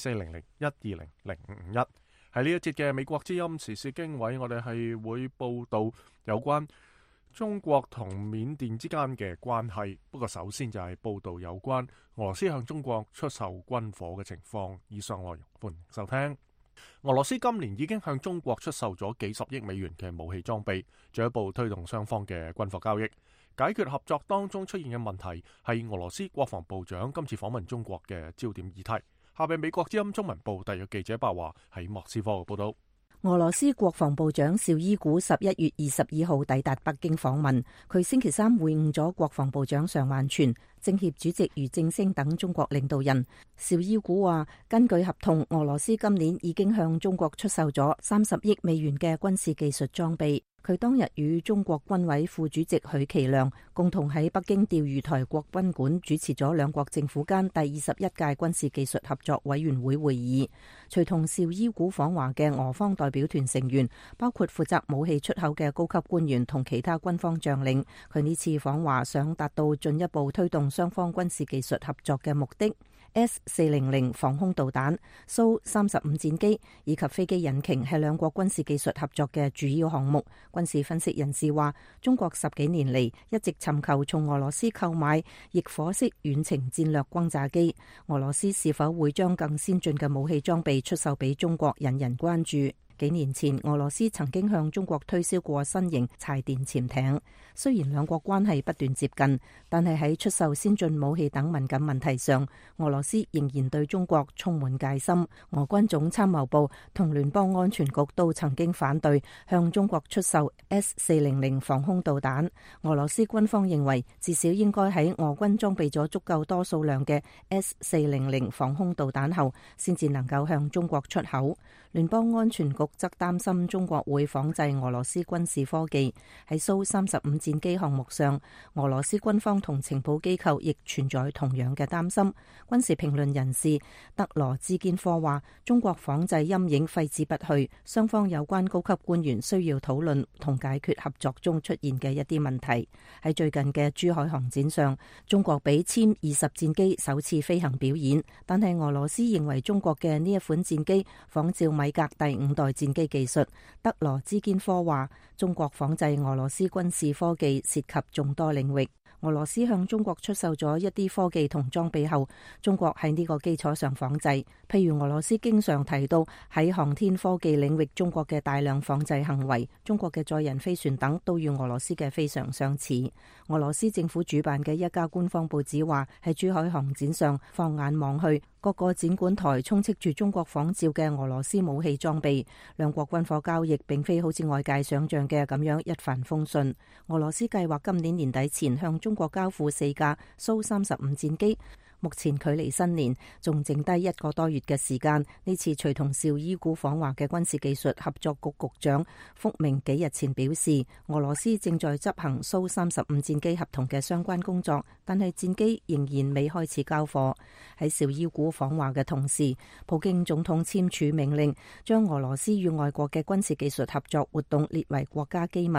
400-120-0551。喺呢一節嘅美國之音時事經緯，我哋係會報道有關中國同緬甸之間嘅關係，不過首先就係報道有關俄羅斯向中國出售軍火嘅情況。以上內容歡迎收聽。俄羅斯今年已經向中國出售咗幾十億美元嘅武器裝備，進一步推動雙方嘅軍火交易，解決合作當中出現嘅問題，係俄羅斯國防部長今次訪問中國嘅焦點議題。下邊美國之音中文部特約記者白華喺莫斯科嘅報道。 俄羅斯國防部長紹伊古11月22號抵達北京訪問，佢星期三會晤咗國防部長常萬全、政協主席俞正聲等中國領導人。紹伊古話，根據合同，俄羅斯今年已經向中國出售咗30億美元嘅軍事技術裝備。佢當日與中國軍委副主席許其亮共同喺北京釣魚台國賓館主持咗兩國政府間第21屆軍事技術合作委員會會議。隨同紹伊古訪華嘅俄方代表團成員包括負責武器出口嘅高級官員同其他軍方將領。佢呢次訪華想達到進一步推動雙方軍事技術合作嘅目的。S-400防空導彈、蘇35戰機以及飛機引擎係兩國軍事技術合作嘅主要項目。軍事分析人士話，中國10幾年嚟一直尋求從俄羅斯購買翼火式遠程戰略轟炸機，俄羅斯是否會將更先進嘅武器裝備出售俾中國，引人關注。幾年前，俄羅斯曾經向中國推銷過新型柴電潛艇。雖然兩國關係不斷接近，但係喺出售先進武器等敏感問題上，俄羅斯仍然對中國充滿戒心。俄軍總參謀部同聯邦安全局都曾經反對向中國出售 S-400防空導彈。俄羅斯軍方認為，至少應該喺俄軍裝備咗足夠多數量嘅 S-400防空導彈後，先至能夠向中國出口。聯邦安全局則擔心中國會仿製俄羅斯軍事科技。喺蘇35戰機項目上，俄羅斯軍方同情報機構亦存在同樣嘅擔心。軍事評論人士德羅茲堅科話，中國仿製陰影揮之不去，雙方有關高級官員需要討論同解決合作中出現嘅一啲問題。喺最近嘅珠海航展上，中國俾殲20戰機首次飛行表演，但係俄羅斯認為中國嘅呢一款戰機仿照米格第5代戰機技術。德羅茲堅科話，中國仿製俄羅斯軍事科技涉及眾多領域。俄羅斯向中國出售咗一啲科技同裝備後，中國喺呢個基礎上仿製。譬如俄羅斯經常提到喺航天科技領域中國嘅大量仿製行為，中國嘅載人飛船等都與俄羅斯嘅非常相似。俄羅斯政府主辦嘅一家官方報紙話，喺珠海航展上放眼望去，各個展館台充斥住中國仿照嘅俄羅斯武器裝備。兩國軍火交易並非好似外界想象嘅咁樣一帆風順。俄羅斯計劃今年年底前向中國交付4架蘇35戰機。目前距離新年仲剩低1個多月嘅時間。呢次隨同紹伊古訪華嘅軍事技術合作局局長福明幾日前表示，俄羅斯正在執行蘇35戰機合同嘅相關工作，但係戰機仍然未開始交貨。喺紹伊古訪華嘅同時，普京總統簽署命令，將俄羅斯與外國嘅軍事技術合作活動列為國家機密。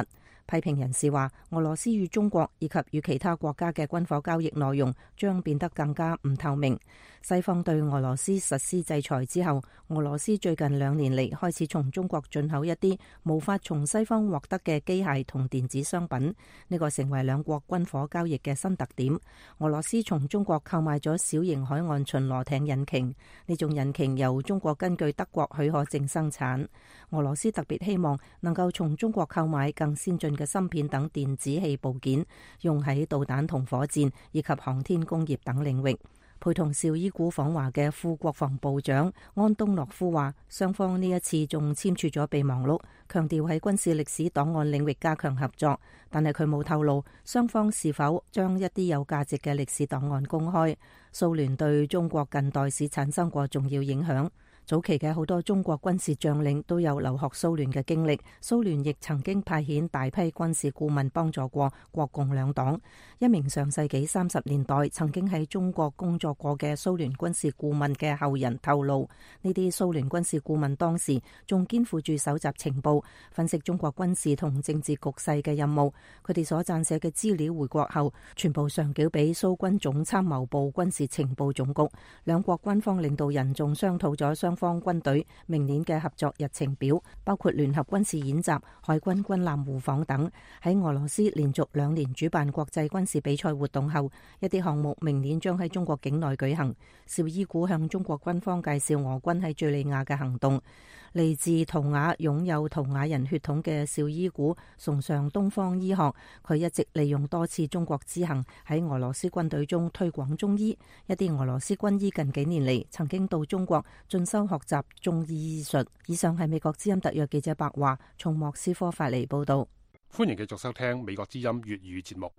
批評人士話，俄羅斯與中國以及與其他國家嘅軍火交易內容將變得更加唔透明。西方對俄羅斯實施制裁之後，俄羅斯最近2年嚟開始從中國進口一啲無法從西方獲得嘅機械同電子商品，呢個成為兩國軍火交易嘅新特點。俄羅斯從中國購買咗小型海岸巡邏艇引擎，呢種引擎由中國根據德國許可證生產。俄羅斯特別希望能夠從中國購買更先進嘅芯片等電子器部件，用喺導彈同火箭以及航天工業等領域。陪同紹伊古訪華嘅副國防部長安東諾夫話，雙方呢一次仲簽署咗備忘錄，強調喺軍事歷史檔案領域加強合作，但係佢冇透露雙方是否將一啲有價值嘅歷史檔案公開。蘇聯對中國近代史產生過重要影響。早期嘅好多中國軍事將領都有留學蘇聯嘅經歷，蘇聯亦曾經派遣大批軍事顧問幫助過國共兩黨。一名上世紀30年代曾經喺中國工作過嘅蘇聯軍事顧問嘅後人透露，呢啲蘇聯軍事顧問當時仲肩負住搜集情報、分析中國軍事同政治局勢嘅任務。佢哋所撰寫嘅資料回國後，全部上繳俾蘇軍總參謀部軍事情報總局。兩國軍方領導人仲商討咗雙方軍隊明年嘅合作日程表，包括聯合軍事演習、海軍軍艦互訪等。喺俄羅斯連續2年主辦國際軍事比賽活動後，一啲項目明年將喺中國境內舉行。紹伊古向中國軍方介紹俄軍喺敘利亞嘅行動。嚟自圖瓦、擁有圖瓦人血統嘅紹伊古崇尚東方醫學，佢一直利用多次中國之行喺俄羅斯軍隊中推廣中醫。一啲俄羅斯軍醫近幾年嚟曾經到中國進修學習中醫醫術。以上係美國之音特約記者白華從莫斯科發嚟報道。 歡迎繼續收聽美國之音粵語節目。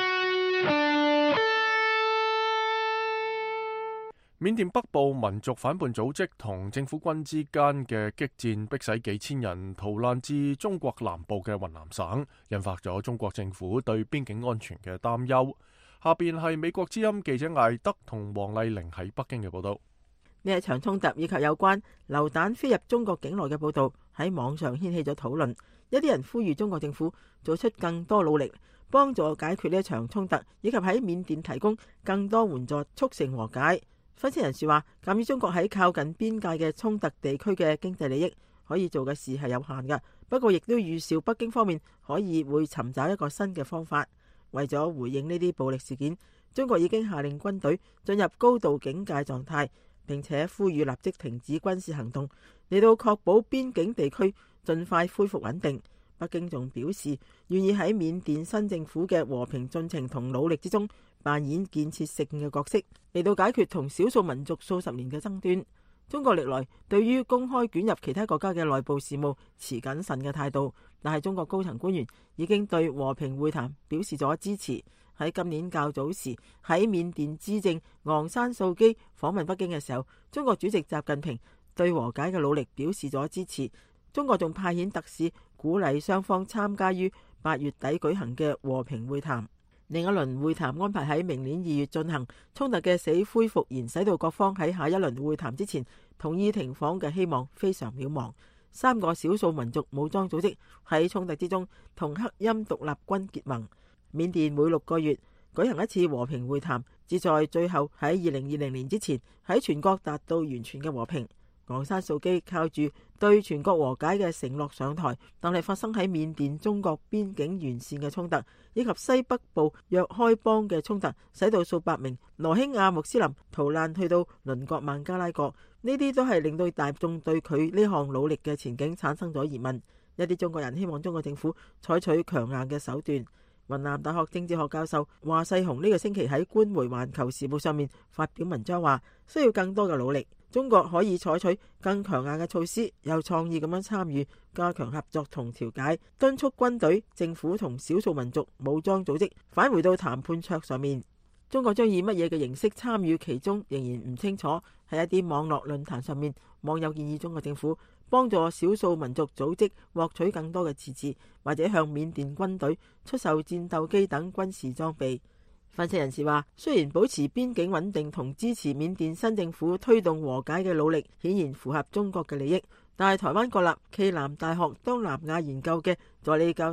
緬甸北部民族反叛組織同政府軍之間嘅激戰，迫使幾千人逃難至中國南部嘅雲南省，引發咗中國政府對邊境安全嘅擔憂。下邊係美國之音記者艾德同黃麗玲喺北京嘅報道。 呢一場衝突以及有關流彈飛入中國境內嘅報道喺網上掀起咗討論。一啲人呼籲中國政府做出更多努力，幫助解決呢一場衝突，以及喺緬甸提供更多援助，促成和解。分析人士話，鑒於中國喺靠近邊界嘅衝突地區嘅經濟利益，可以做嘅事係有限嘅。不過亦都預兆北京方面可以會尋找一個新嘅方法。為咗回應呢啲暴力事件，中國已經下令軍隊進入高度警戒狀態，並且呼籲立即停止軍事行動，嚟到確保邊境地區盡快恢復穩定。北京仲表示願意喺緬甸新政府嘅和平進程同努力之中扮演建設性嘅角色，嚟到解決同少數民族數十年嘅爭端。中國歷來對於公開捲入其他國家嘅內部事務持謹慎嘅態度，但係中國高層官員已經對和平會談表示咗支持。喺今年較早時，喺緬甸資政昂山素基訪問北京嘅時候，中國主席習近平對和解嘅努力表示咗支持。中國仲派遣特使鼓勵雙方參加於8月底舉行嘅和平會談。另一輪會談安排喺明年2月進行，衝突嘅死灰復燃使到各方喺下一輪會談之前同意停火嘅希望非常渺茫。3個少數民族武裝組織喺衝突之中同黑陰獨立軍結盟。緬甸每6個月舉行一次和平會談，旨在最後喺2020年之前喺全國達到完全嘅和平。昂山素基靠住對全國和解嘅承諾上台，但係發生喺緬甸中國邊境沿線嘅衝突，以及西北部若開邦嘅衝突，使到數百名羅興亞穆斯林逃難去到鄰國孟加拉國。呢啲都係令到大眾對佢呢項努力嘅前景產生咗疑問。一啲中國人希望中國政府採取強硬嘅手段。雲南大學政治學教授華世雄呢個星期喺官媒《環球時報》上面發表文章話，需要更多嘅努力。中國可以採取更強硬嘅措施，有創意咁樣參與，加強合作同調解，敦促軍隊、政府同少數民族武裝組織返回到談判桌上面。中國將以乜嘢嘅形式參與其中，仍然唔清楚。喺一啲網絡論壇上面，網友建議中國政府幫助少數民族組織獲取更多嘅自治，或者向緬甸軍隊出售戰鬥機等軍事裝備。分析人士話，雖然保持邊境穩定同支持緬甸新政府推動和解嘅努力顯然符合中國嘅利益，但係台灣國立暨南大學東南亞研究嘅助理教授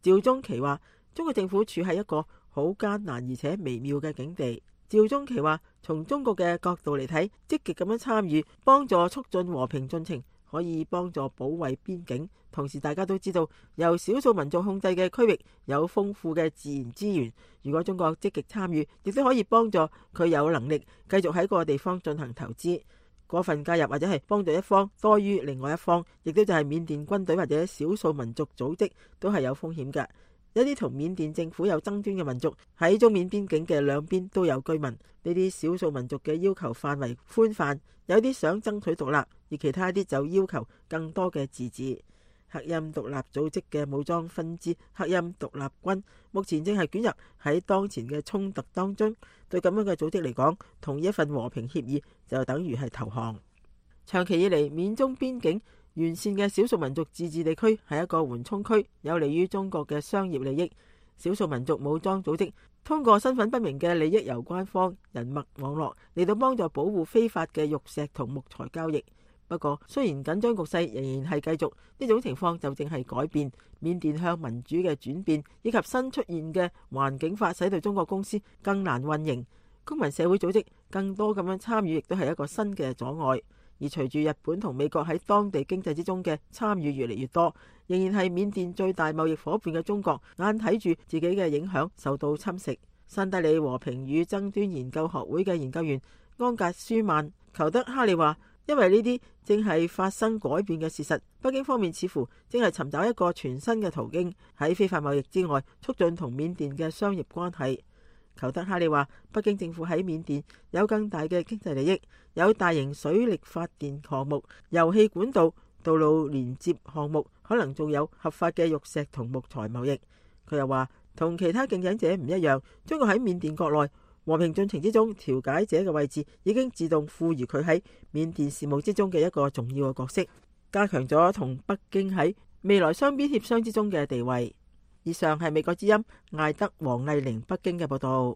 趙中琪話：中國政府處喺一個好艱難而且微妙嘅境地。趙中琪話：從中國嘅角度嚟睇，積極咁樣參與，幫助促進和平進程，可以幫助保衛邊境。同時大家都知道，由少數民族控制嘅區域有豐富嘅自然資源，如果中國積極參與，亦都可以幫助佢有能力繼續喺個地方進行投資。過分介入或者係幫助一方多於另外一方，亦都就係緬甸軍隊或者少數民族組織都係有風險嘅。一啲同緬甸政府有爭端嘅民族喺中緬邊境嘅兩邊都有居民，呢啲少數民族嘅要求範圍寬泛，有啲想爭取獨立，而其他啲就要求更多嘅自治。克欽獨立組織嘅武裝分支克欽獨立軍目前正係捲入喺當前嘅衝突當中。對咁樣嘅組織嚟講，同意一份和平協議就等於係投降。長期以嚟，緬中邊境完善嘅少數民族自治地區係一個緩衝區，有利於中國嘅商業利益。少數民族武裝組織通過身份不明嘅利益攸關方人脈網絡嚟到幫助保護非法嘅玉石同木材交易。不過，雖然緊張局勢仍然係繼續，呢種情況就正係改變。緬甸向民主嘅轉變以及新出現嘅環境法，使到中國公司更難運營。公民社會組織更多咁樣參與，亦都係一個新嘅阻礙。而隨住日本同美國喺當地經濟之中嘅參與越嚟越多，仍然係緬甸最大貿易夥伴嘅中國，眼睇住自己嘅影響受到侵蝕。新德里和平與爭端研究學會嘅研究員安格舒曼裘德哈利話：因為呢啲正係發生改變嘅事實，北京方面似乎正係尋找一個全新嘅途徑，喺非法貿易之外促進同緬甸嘅商業關係。裘德哈利話：北京政府喺緬甸有更大嘅經濟利益，有大型水力發電項目、油氣管道、道路連接項目，可能仲有合法嘅玉石同木材貿易。佢又話：同其他競爭者唔一樣，中國喺緬甸國內和平進程之中調解者嘅位置已經自動賦予佢喺緬甸事務之中嘅一個重要嘅角色，加強咗同北京喺未來雙邊協商之中嘅地位。以上係美國之音艾德黃麗玲北京嘅報道。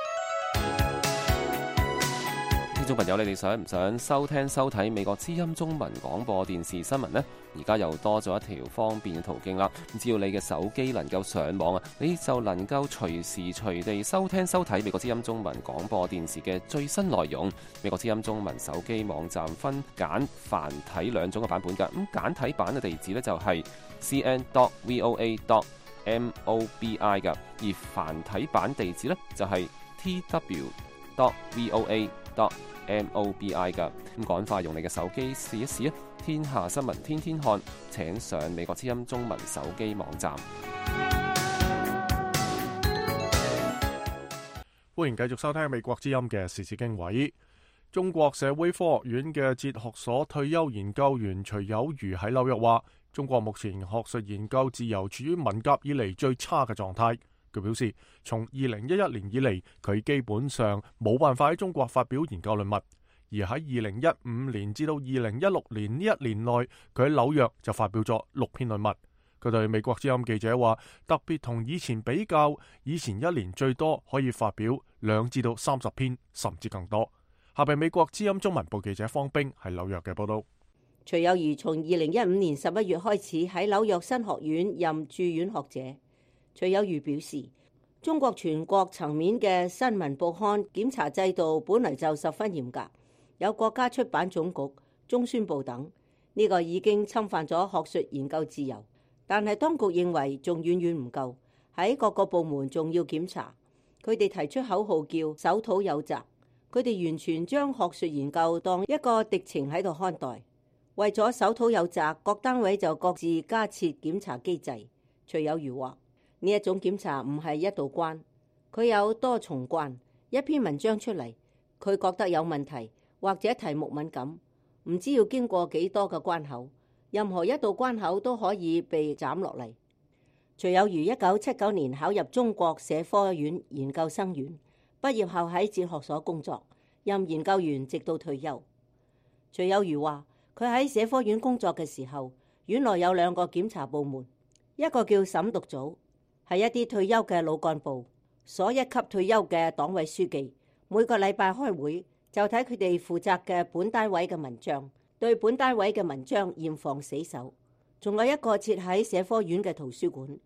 聽眾朋友，你哋想唔想收聽收睇美國之音中文廣播電視新聞呢？而家又多咗一條方便嘅途徑啦。只要你嘅手機能夠上網啊，你就能夠隨時隨地收聽收睇美國之音中文廣播電視嘅最新內容。美國之音中文手機網站分簡繁體兩種嘅版本㗎。咁簡體版嘅地址呢，就係 cn.voa.mobi 㗎，而繁體版地址呢，就係 tw.voa.mobi 㗎。咁趕快用你嘅手機試一試啊！天下新聞天天看，請上美國之音中文手機網站。 歡迎繼續收聽美國之音嘅時事經緯。中國社會科學院嘅哲學所退休研究員徐有餘喺紐約話：中國目前學術研究自由處於文革以嚟最差嘅狀態。佢表示，從2011年以嚟，佢基本上冇辦法喺中國發表研究論文。而喺2015年至到2016年呢一年內，佢喺紐約就發表咗6篇論文。佢對美國之音記者話：特別同以前比較，以前一年最多可以發表2至到30篇，甚至更多。下邊美國之音中文部記者方冰喺紐約嘅報道。 徐有餘從2015年11月開始喺紐約新學院任駐院學者。徐有餘表示，中國全國層面嘅新聞報刊檢查制度本嚟就十分嚴格，有國家出版總局、中宣部等，呢個已經侵犯咗學術研究自由。但係當局認為仲遠遠唔夠，喺各個部門仲要檢查。佢哋提出口號叫守土有責，佢哋完全將學術研究當一個敵情喺度看待。為咗守土有責，各單位就各自加設檢查機制。徐有餘話：呢一種檢查唔係一道關，佢有多重關。一篇文章出嚟，佢覺得有問題或者題目敏感，唔知要經過幾多個關口，任何一道關口都可以被斬落嚟。徐有餘1979年考入中國社科院研究生院，畢業後喺哲學所工作，任研究員直到退休。徐有餘話：佢喺社科院工作嘅時候，院內有2個檢查部門，一個叫審讀組，係一啲退休嘅老幹部，所一級退休嘅黨委書記，每個禮拜開會就睇佢哋負責嘅本單位嘅文章，對本單位嘅文章嚴防死守。仲有一個設喺社科院嘅圖書館，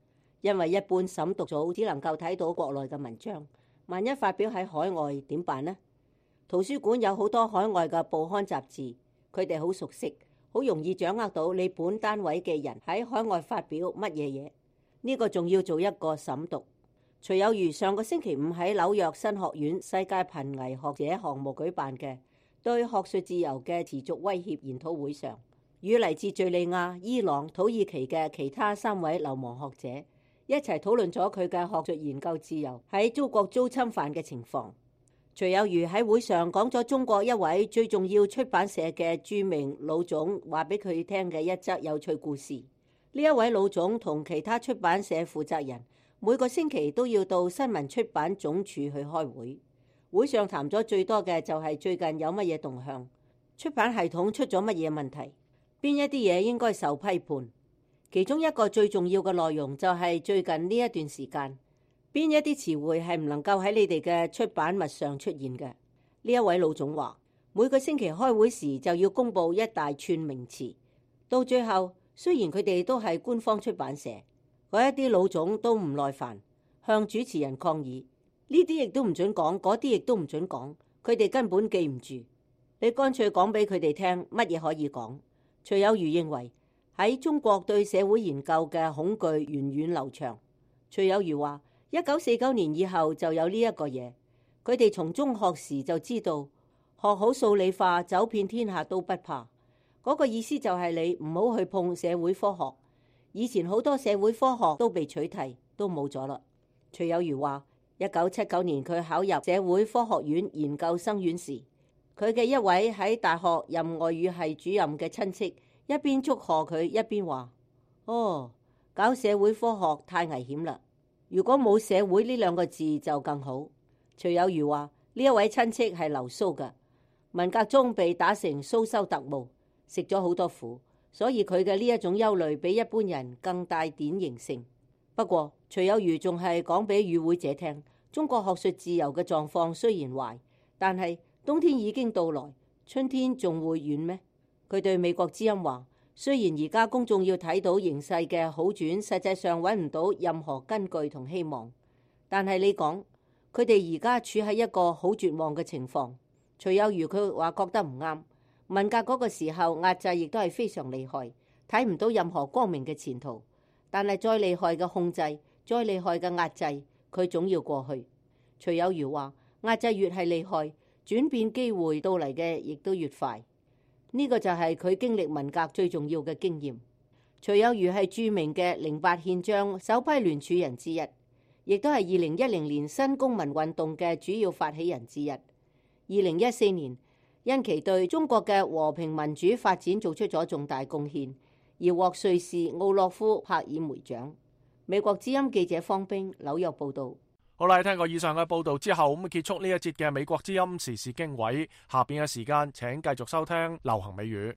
因為一般審讀組只能夠睇到國內嘅文章，萬一發表喺海外點辦呢？圖書館有好多海外嘅報刊雜誌，佢哋好熟悉，好容易掌握到你本單位嘅人喺海外發表乜嘢嘢。呢個仲要做一個審讀。徐有餘上個星期五喺紐約新學院世界瀕危學者項目舉辦嘅對學術自由嘅持續威脅研討會上，與嚟自敘利亞、伊朗、土耳其嘅其他3位流亡學者一齊討論咗佢嘅學術研究自由喺中國遭侵犯嘅情況。徐有餘喺會上講咗中國一位最重要出版社嘅著名老總話俾佢聽嘅一則有趣故事。呢一位老總同其他出版社負責人每個星期都要到新聞出版總署去開會，會上談咗最多嘅就係最近有乜嘢動向，出版系統出咗乜嘢問題，邊一啲嘢應該受批判。其中一個最重要嘅內容就係最近呢一段時間，邊一啲詞彙係唔能夠喺你哋嘅出版物上出現嘅。呢一位老總話，每個星期開會時就要公布一大串名詞，到最後雖然佢哋都係官方出版社，嗰一啲老總都唔耐煩，向主持人抗議，呢啲亦都唔准講，嗰啲亦都唔准講，佢哋根本記唔住。你乾脆講俾佢哋聽乜嘢可以講。徐有餘認為喺中國對社會研究嘅恐懼源遠流長。徐有餘話1949年以後就有呢一個嘢，佢哋從中學時就知道學好數理化，走遍天下都不怕。嗰個意思就係你唔好去碰社會科學。以前好多社會科學都被取締，都冇咗啦。徐有餘話1979年佢考入社會科學院研究生院時，佢嘅一位喺大學任外語系主任嘅親戚一邊祝賀佢，一邊話：哦，搞社會科學太危險啦，如果冇社會呢2個字就更好。徐有餘話呢一位親戚係留蘇嘅，文革中被打成蘇修特務，食咗好多苦，所以佢嘅呢一種憂慮比一般人更帶典型性。不過徐有餘仲係講俾與會者聽，中國學術自由嘅狀況雖然壞，但係冬天已經到來，春天仲會遠咩？佢對美國之音話，雖然而家公眾要睇到形勢嘅好轉，實際上揾唔到任何根據同希望，但係你講佢哋而家處喺一個好絕望嘅情況。徐有餘佢話覺得唔啱，文革嗰個時候壓制亦都係非常厲害，睇唔到任何光明嘅前途。但係再厲害嘅控制，再厲害嘅壓制，佢總要過去。徐有餘話，壓制越係厲害，轉變機會到嚟嘅亦都越快。呢個就係佢經歷文革最重要嘅經驗。徐有餘係著名嘅08憲章首批聯署人之一，亦都係2010年新公民運動嘅主要發起人之一。2014年，因其對中國嘅和平民主發展做出咗重大貢獻，而獲瑞士奧洛夫帕爾梅獎。美國之音記者方冰紐約報道。 好啦，聽過以上嘅報道之後，咁結束呢一節嘅美國之音時事經緯。下邊嘅時間，請繼續收聽流行美語。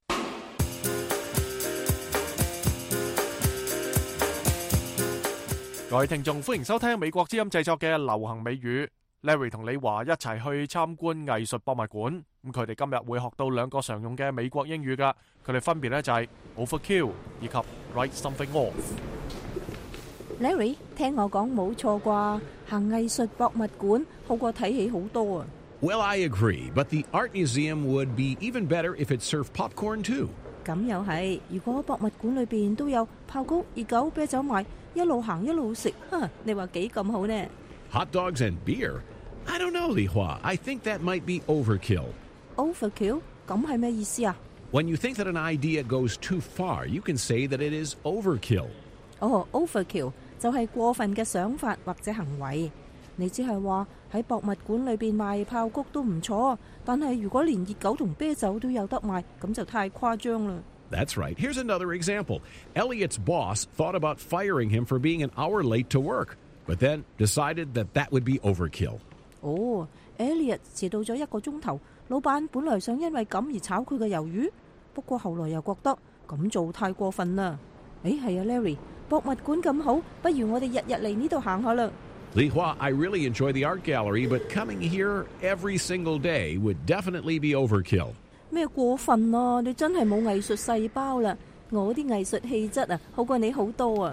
各位聽眾，歡迎收聽美國之音製作嘅流行美語。Larry 同李華一齊去參觀藝術博物館。咁佢哋今日會學到2個常用嘅美國英語噶，佢哋分別咧就係 overkill 以及 write something off。 Larry， 聽我講冇錯啩，行藝術博物館好過睇戲好多啊。 Well, I agree, but the art museum would be even better if it served popcorn too. 咁又係，如果博物館裏邊都有爆谷、熱狗、啤酒賣，一路行一路食，你話幾咁好呢？ Hot dogs and beer? I don't know, Li Hua. I think that might be overkill. Overkill? 咁係咩意思啊？ When you think that an idea goes too far, you can say that it is overkill. Overkill 就係過分嘅想法或者行為。你只係話喺博物館裏邊賣爆谷都唔錯，但係如果連熱狗同啤酒都有得賣，咁就太誇張啦。 That's right. Here's another example. Elliot's boss thought about firing him for being an hour late to work, but then decided that that would be overkill. Elliot 遲到咗1個鐘頭，老闆本來想因為咁而炒佢嘅魷魚，不過後來又覺得咁做太過分啦。係啊 ，Larry， 博物館咁好，不如我哋日日嚟呢度行下啦。 Li Hua, I really enjoy the art gallery, but coming here every single day would definitely be overkill. 咩過分啊？你真係冇藝術細胞啦！我啲藝術氣質啊，好過你好多啊！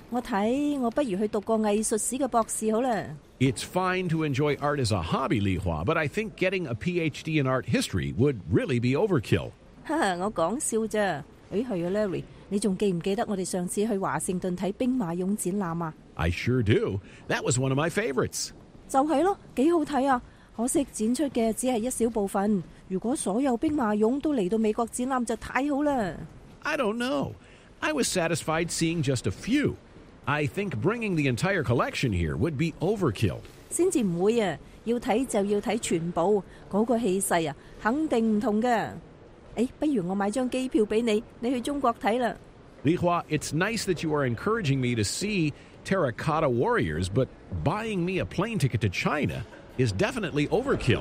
我睇我不如去讀個藝術史嘅博士好啦。 It's fine to enjoy art as a hobby, Li Hua, but I think getting a PhD in art history would really be overkill. 我講笑啫。係啊 ，Larry， 你仲記唔記得我哋上次去華盛頓睇兵馬俑展覽啊？ I sure do. That was one of my favorites. 就係咯，幾好睇啊！可惜展出嘅只係一小部分。如果所有兵馬俑都嚟到美國展覽就太好啦。 I don't know. I was satisfied seeing just a few. I think bringing the entire collection here would be overkill. 先至唔會啊！要睇就要睇全部，嗰個氣勢啊，肯定唔同嘅。不如我買張機票俾你，你去中國睇啦。 Li Hua, it's nice that you are encouraging me to see terracotta warriors, but buying me a plane ticket to China is definitely overkill.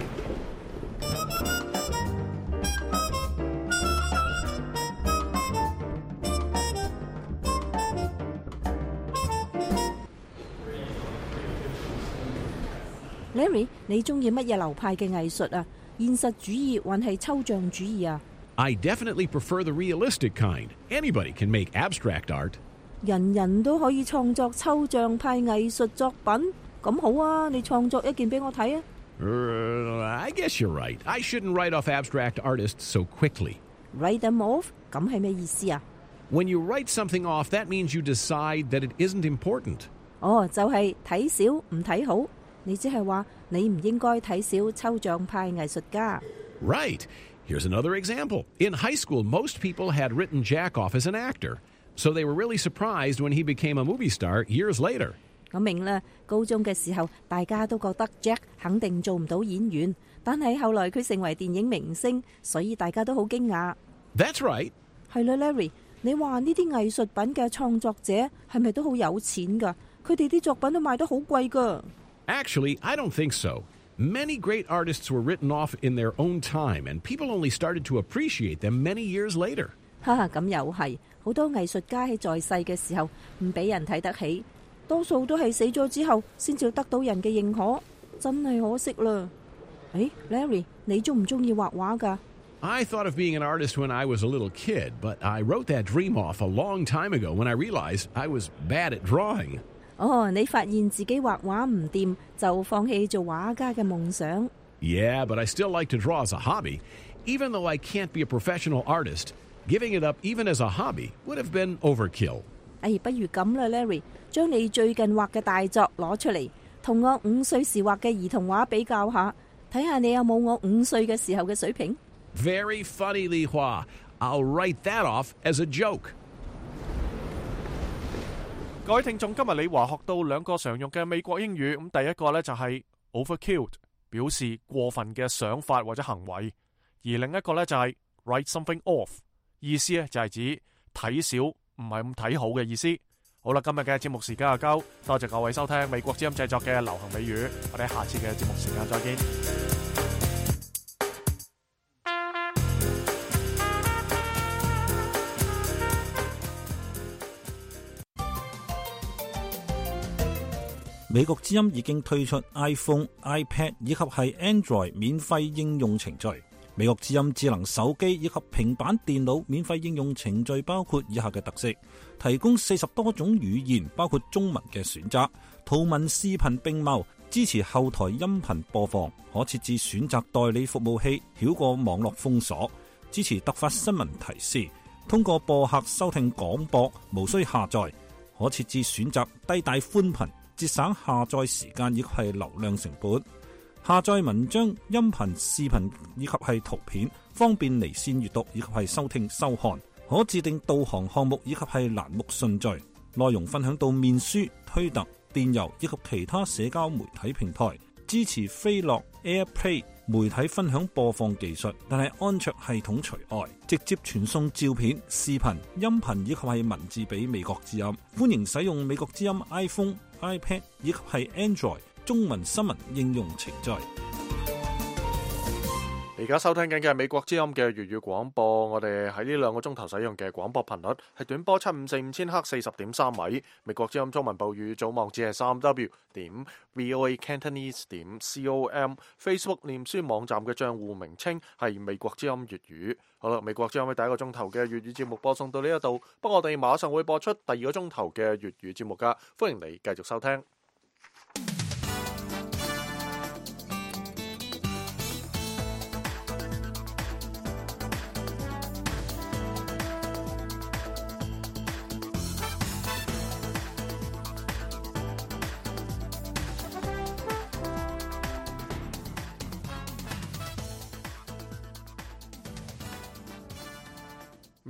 Larry， 你中意乜嘢流派嘅藝術啊？現實主義還係抽象主義啊？ I definitely prefer the realistic kind. Anybody can make abstract art. 人人都可以創作抽象派藝術作品，咁好啊！你創作一件俾我睇啊！ I guess you're right. I shouldn't write off abstract artists so quickly. Write them off？ 咁係咩意思啊？ When you write something off, that means you decide that it isn't important. 就係睇少唔睇好。你即係話你唔應該睇少抽象派藝術家。 Right. Here's another example. In high school, most people had written Jack off as an actor, so they were really surprised when he became a movie star years later. 我明啦，高中嘅時候大家都覺得 Jack 肯定做唔到演員，但係後來佢成為電影明星，所以大家都好驚訝。 That's right. 係啦 ，Larry， 你話呢啲藝術品嘅創作者係咪都好有錢㗎？佢哋啲作品都賣得好貴㗎。 Actually, I don't think so. Many great artists were written off in their own time, and people only started to appreciate them many years later. 咁又係，好多藝術家喺在世嘅時候唔俾人睇得起，多數都係死咗之後先至得到人嘅認可，真係可惜啦。Larry， 你中唔中意畫畫㗎？ I thought of being an artist when I was a little kid, but I wrote that dream off a long time ago when I realized I was bad at drawing. 你發現自己畫畫唔掂，就放棄做畫家嘅夢想。 Yeah, but I still like to draw as a hobby. Even though I can't be a professional artist, giving it up even as a hobby would have been overkill. 不如咁啦 ，Larry， 將你最近畫嘅大作攞出嚟，同我5歲時畫嘅兒童畫比較下，睇下你有冇我5歲嘅時候嘅水平。 Very funny, Li Hua. I'll write that off as a joke. 各位聽眾，今日李華學到2個常用嘅美國英語，咁第一個呢就係 overkill， 表示過分嘅想法或者行為，而另一個呢就係 write something off， 意思呢就係指睇少唔係咁睇好嘅意思。好啦，今日嘅節目時間就夠，多謝各位收聽美國之音製作嘅流行美語，我哋下次嘅節目時間再見。 美國之音已經推出 iPhone、iPad 以及係 Android 免費應用程序。美國之音智能手機以及平板電腦免費應用程序包括以下嘅特色：提供40多種語言，包括中文嘅選擇，圖文視頻並茂，支持後台音頻播放，可設置選擇代理服務器，繞過網絡封鎖，支持突發新聞提示，通過播客收聽廣播，無需下載，可設置選擇低帶寬頻，節省下載時間以及係流量成本。下載文章、音頻、視頻以及係圖片，方便離線閱讀以及係收聽收看。可自定導航項目以及係欄目順序。內容分享到面書、推特、電郵以及其他社交媒體平台。支持飛樂 AirPlay 媒體分享播放技術，但係安卓系統除外。直接傳送照片、視頻、音頻以及係文字俾美國之音。歡迎使用美國之音 iPhone、iPad 以及係 Android 中文新聞應用程序。 而家收聽緊嘅係美國之音嘅粵語廣播，我哋喺呢2個鐘頭使用嘅廣播頻率係短波7545000赫40.3米。美國之音中文部語組網址係3w.voacantonese.com，Facebook 臉書網站嘅賬戶名稱係美國之音粵語。好啦，美國之音喺第1個鐘頭嘅粵語節目播送到呢一度，不過我哋馬上會播出第2個鐘頭嘅粵語節目噶，歡迎你繼續收聽。